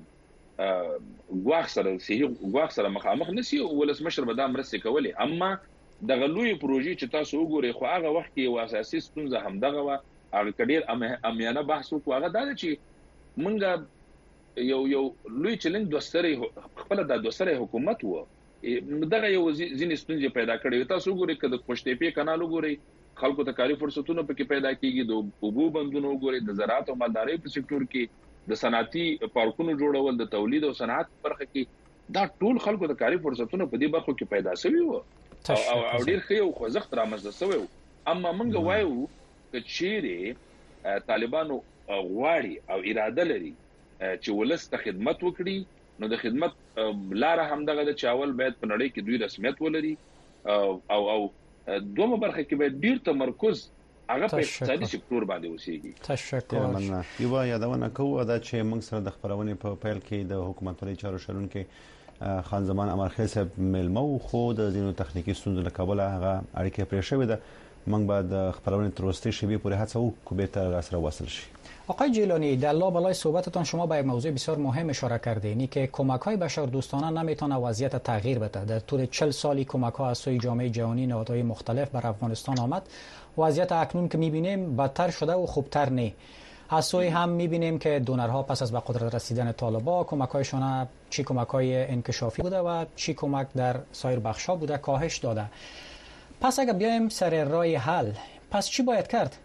غواخ سره صحیح غواخ سره مخامخ نشي ولسمشر به دا مرستي کوي. اما د غلوی پروژې چې تاسو وګورئ خو هغه وخت کې یو اساسي ستونزه هم دغه و هغه کډیر امیانه بحث وکړو. هغه دا چې موږ یو یو لوی چیلنج دوستري خپل د دوستري حکومت وو دغه یو ځینې ستونزې پیدا کړې. تاسو وګورئ کله پښتې کانال وګورئ خلکو ته کاري فرصتونه پکې پیدا کیږي، د اوبو بندونو وګورئ، د زراعت او مالدارۍ په سکتور کې د صنعتي پارکونو جوړول، د تولید او صنعت برخه کې دا ټول خلکو ته کاري فرصتونه په دې برخو کې پیدا شوي وو او ډیر ښه او خوځښت رامنځته شوی. اما موږ وایو چې چیرې طالبانو غواړي او اراده لري چې ولست خدمت وکړي نو د خدمت لار هم دغه د چاول باید په نړۍ کې دوی رسمیت ولري او او دومره برخه کې باید ډیر تمرکز هغه په اقتصادي سکتور باندې وسیږي. تشکر. مننه. یو یادونه کوو دا چې موږ سره د خبرونې په پیل کې د حکومت ولې چارو شرون کې خان زمان امرخیل صاحب ملمو خو د زینو تخنیکی ستونزو له کابل هغه اړیکه پرې شوې ده. موږ بعد خبرونه تروستي شبیه پورې هڅه وکړو که بهتر را سره وصل شي. آقای جیلانی در لابلای صحبتتان شما به موضوع بسیار مهم اشاره کردین که کمک‌های بشردوستانه نمیتونه وضعیت تغییر بده. در طول چهل سالی کمک‌ها از سوی جامعه جهانی نهادهای مختلف بر افغانستان آمد. وضعیت اکنون که می‌بینیم بدتر شده و خوبتر نه. از سوی هم می‌بینیم که دونرها پس از به قدرت رسیدن طالبان کمک‌هایشان چی کمک‌های انکشافی بوده و چی کمک در سایر بخش‌ها بوده کاهش داده. پس اگر بیایم سر راه حل پس چی باید کرد؟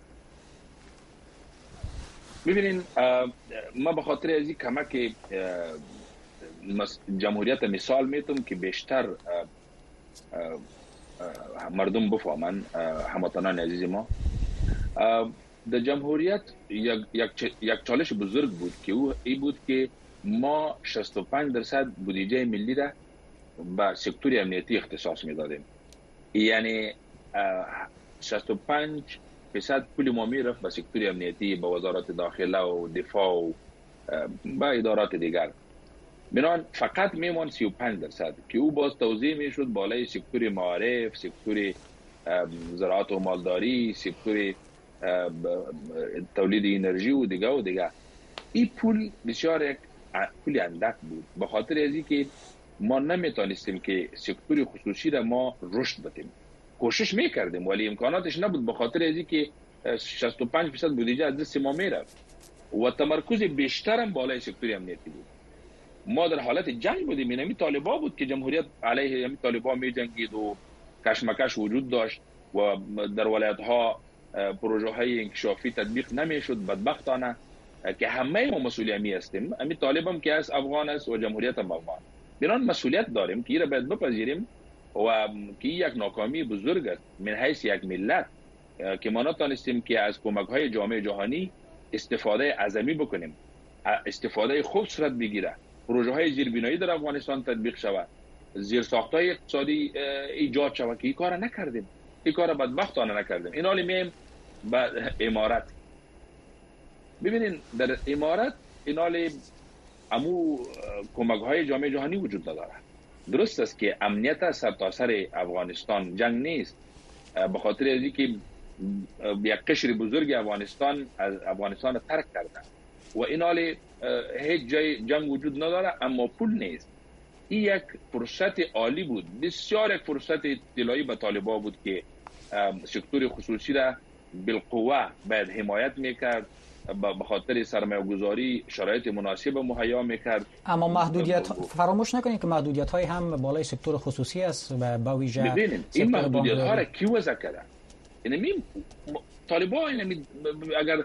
ببینین ما به خاطر از این کمک جمهوریت مثال میتونم که بیشتر مردم بفهمن هموطنان عزیز ما در جمهوریت یک یک چالش بزرگ بود که او ای بود که ما شصت و پنج درصد بودجه ملی را به سکتور امنیتی اختصاص میدادیم. یعنی شصت و پنج درصد پول ما میرفت به سکتور امنیتی، به وزارت داخله و دفاع و به ادارات دیگر. بنابراین فقط میمون سی و پنج درصد که او باز توزیع میشد بالای سکتور معارف، سکتور زراعت و مالداری، سکتور تولید انرژی و دیگه و دیگه. این پول بسیار یک پول اندک بود به خاطر ازی که ما نمیتونستیم که سکتور خصوصی را ما رشد بدیم. کوشش میکردیم ولی امکاناتش نبود به خاطر ازی که شصت و پنج درصد بودجه از دست ما میرفت و تمرکز بیشتر هم بالای سکتور امنیتی بود. ما در حالت جنگ بودیم. اینمی طالبان بود که جمهوریت علیه همی طالبان میجنگید و کشمکش وجود داشت و در ولایت ها پروژه های انکشافی تطبیق نمیشد. بدبختانه که همه ما مسئول امی هستیم. امی طالب هم که از افغان است و جمهوریت هم افغان. بنان مسئولیت داریم که را باید بپذیریم و که یک ناکامی بزرگ است من حیث یک ملت که ما نتونستیم که از کمک های جامعه جهانی استفاده عظیمی بکنیم، استفاده خوب صورت بگیره، پروژه های زیربنایی در افغانستان تطبیق شود، زیرساخت های اقتصادی ایجاد شود که این کار نکردیم. این کار بدبختانه نکردیم. این حالی میم به امارت. ببینین در امارت این حالی امو کمک های جامعه جهانی وجود نداره. درست است که امنیت سرتاسر افغانستان جنگ نیست، به خاطر ازی که یک قشر بزرگ افغانستان از افغانستان ترک کرده و این حال هیچ جای جنگ وجود نداره، اما پول نیست. این یک فرصت عالی بود، بسیار یک فرصت طلایی به طالبان بود که سکتور خصوصی را بالقوه باید حمایت میکرد، به خاطر سرمایه گذاری شرایط مناسب مهیا میکرد. اما محدودیت فراموش نکنید که محدودیت های هم بالای سکتور خصوصی است و با ویژه ببینید این محدودیت ها را کی وضع کرده؟ یعنی طالبان یعنی اگر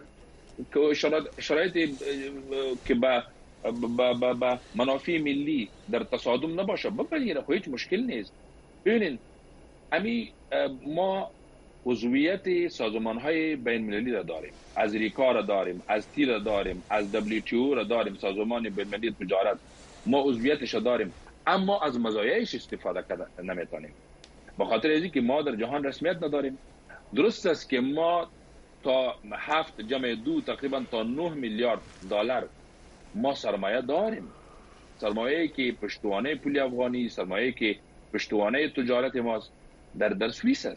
شرایط که با با با منافع ملی در تصادم نباشه بپذیره، خب هیچ مشکل نیست. ببینید امی ما عضویت سازمان‌های بین‌المللی را داریم، از ریکا را داریم، از تی را داریم، از دبلیو تی او را داریم، سازمان بین‌المللی تجارت. ما عضویتش را داریم اما از مزایایش استفاده نمی‌تونیم به خاطر اینکه که ما در جهان رسمیت نداریم. درست است که ما تا هفت جمع دو تقریبا تا نه میلیارد دلار ما سرمایه داریم، سرمایه‌ای که پشتوانه پول افغانی، سرمایه‌ای که پشتوانه تجارت ماست در در سوئیس است.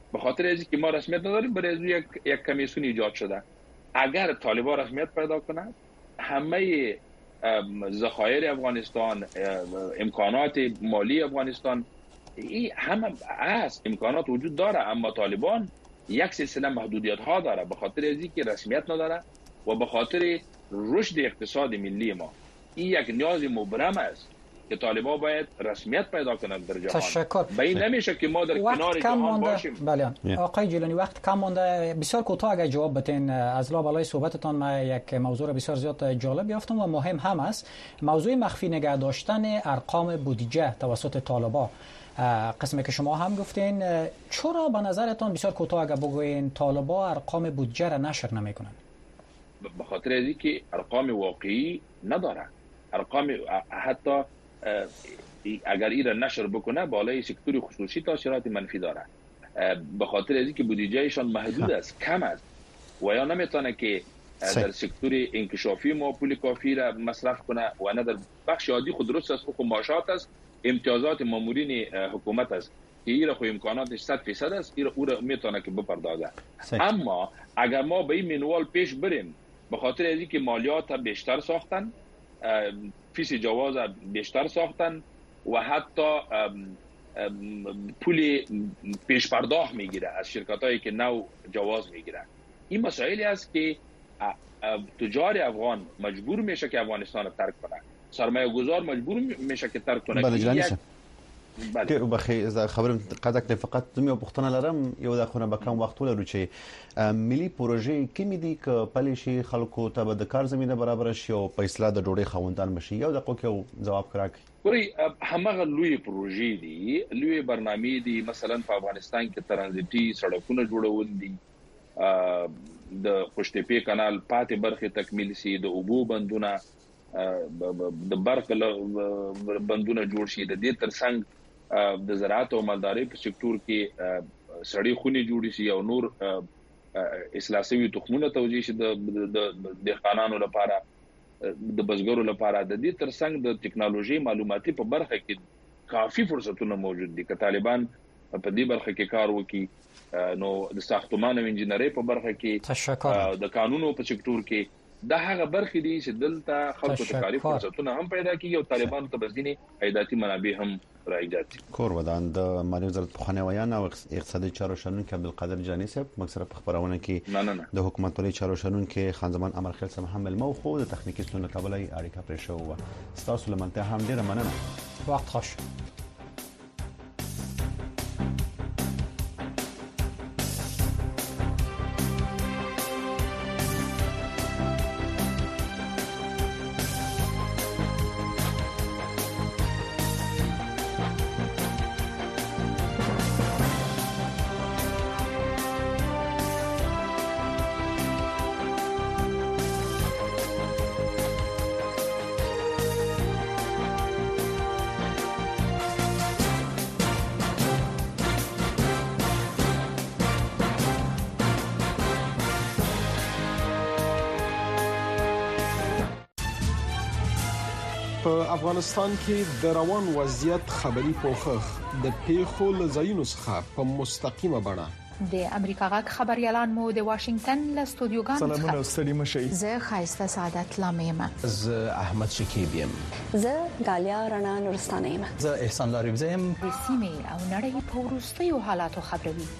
به خاطر اینکه ما رسمیت نداریم برای یک یک کمیسیون ایجاد شده. اگر طالبان رسمیت پیدا کنند همه ذخایر افغانستان، امکانات مالی افغانستان، این همه از امکانات وجود داره، اما طالبان یک سلسله محدودیت ها داره به خاطر اینکه رسمیت نداره و به خاطر رشد اقتصاد ملی ما. این یک نیاز مبرم است که طالبان باید رسمیت پیدا کنند در جهان. تشکر. این نمیشه که ما در کنار جهان باشیم. بله آقای جیلانی، وقت کم مونده، بسیار کوتاه اگه جواب بدین. از لابلای صحبتتان ما یک موضوع بسیار زیاد جالب یافتم و مهم هم است، موضوع مخفی نگه داشتن ارقام بودجه توسط طالبان. قسمی که شما هم گفتین، چرا به نظرتان بسیار کوتاه اگه بگوین طالبان ارقام بودجه را نشر نمیکنن؟ به خاطر اینکه ارقام واقعی نداره. ارقام حتی اگر این را نشر بکنه بالای سکتور خصوصی تاثیرات منفی داره، به خاطر اینکه بودجهشان محدود است، کم است و یا نمیتونه که در سکتور انکشافی ما پول کافی را مصرف کنه و نه در بخش عادی خود درست است، حقوق معاشات است، امتیازات مامورین حکومت است که این را خو امکاناتش صد درصد است، این را او را میتونه که بپردازه. اما اگر ما به این منوال پیش بریم، به خاطر اینکه مالیات بیشتر ساختن، فیس جواز بیشتر ساختن و حتی پول پیش پرداخت میگیره از شرکتایی که نو جواز میگیرن، این مسائلی است که تجار افغان مجبور میشه که افغانستان رو ترک کنه، سرمایه گذار مجبور میشه که ترک کنه. بله جلانی شه ډیر بخي خبرم قدک فقط زمي پښتنه لرم یو د خونه به کم وخت ولرو چې ملي پروژې کې مې دي ک پالیشي خلکو ته د کار زمينه برابر شي او په اصلاح د ډوډۍ خوندان مشي. یو دغه کو جواب کراک وري همغه لوی پروژې دي، لوی برنامې دي، مثلا په افغانستان کې ترانزیتي سړکونه جوړول دي، د خوشتپې کانال پاتې برخه تکمیل سي، د اوبو بندونه، د برق بندونه جوړ شي، د دې ترڅنګ د زراعت او مالدارۍ په سکتور کې سړې خونې جوړې شي او نور اصلاح شوي تخمونه توزیع شي د دهقانانو لپاره، د بزګرو لپاره. د دې ترڅنګ د ټکنالوژي معلوماتي په برخه کې کافي فرصتونه موجود دي که طالبان په دې برخه کې کار وکړي، نو د ساختمان او انجنیری په برخه کې، د قانونو په سکتور کې، دا هغه برخې دي چې دلته خلکو ته کاري فرصتونه هم پیدا کیږي او طالبانو ته بزینی ایداتي منابع هم راځي. کور ودان د مالی وزارت پخوانی ویان او اقتصادي چارو شنونکي عبدالقادر جانی صاحب مکسره په خبرونه کې د حکومت ولې چارو شنونکي خان زمان امرخیل سم هم مو خو د تخنیکی ستونزې کابل اړیکه پرې شو و تاسو لمنته هم ډیره مننه. وخت خوش. په افغانستان کې د روان وضعیت خبري پوښښ د پیښو لزاینو څخه په مستقیمه بڼه د امریکا غږ خبريالان مو د واشنگټن له استودیوګانو څخه سلامونه ستړي مشي. زه خایسته سعادت لامیم. زه احمد شکیب یم. زه غالیا رڼا نورستانه یم. زه احسان لاريب زم. د سیمې او نړۍ په وروستیو حالاتو خبروي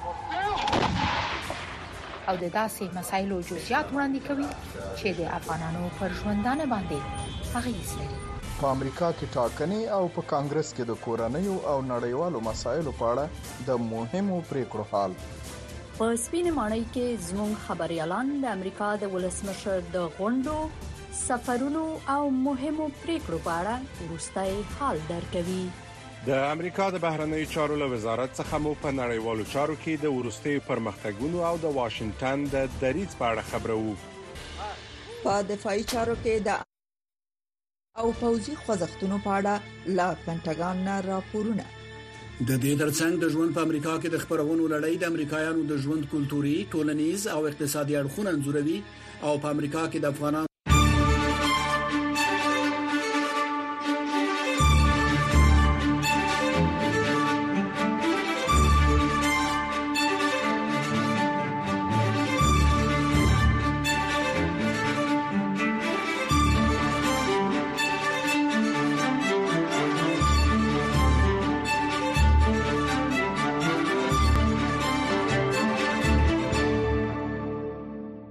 او د داسې مسایلو جزئیات وړاندې کوي چې د افغانانو پر ژوندانه باندې اغیز لري. په امریکا کې ټاکنې او په کانګرس کې د کورنیو او نړیوالو مسایلو په اړه د مهمو پریکړو حال. په سپینې ماڼۍ کې زموږ خبريالان د امریکا د ولسمشر د غونډو، سفرونو او مهمو پریکړو په اړه وروستي حال درکوي. د امریکا د بهرنی چارو له وزارت څخه مو په نړیوالو چارو کې د ورستي پرمختګونو او د واشنگټن د دریځ په اړه خبرو. په دفاعي چارو کې د او پوځي خوځښتونو په اړه لا پنټاګان نه راپورونه. د دې ترڅنګ د ژوند په امریکا کې د خبرونو لړۍ د امریکایانو د ژوند کلتوري، ټولنیز او اقتصادي اړخونه انځوروي او په امریکا کې د افغانانو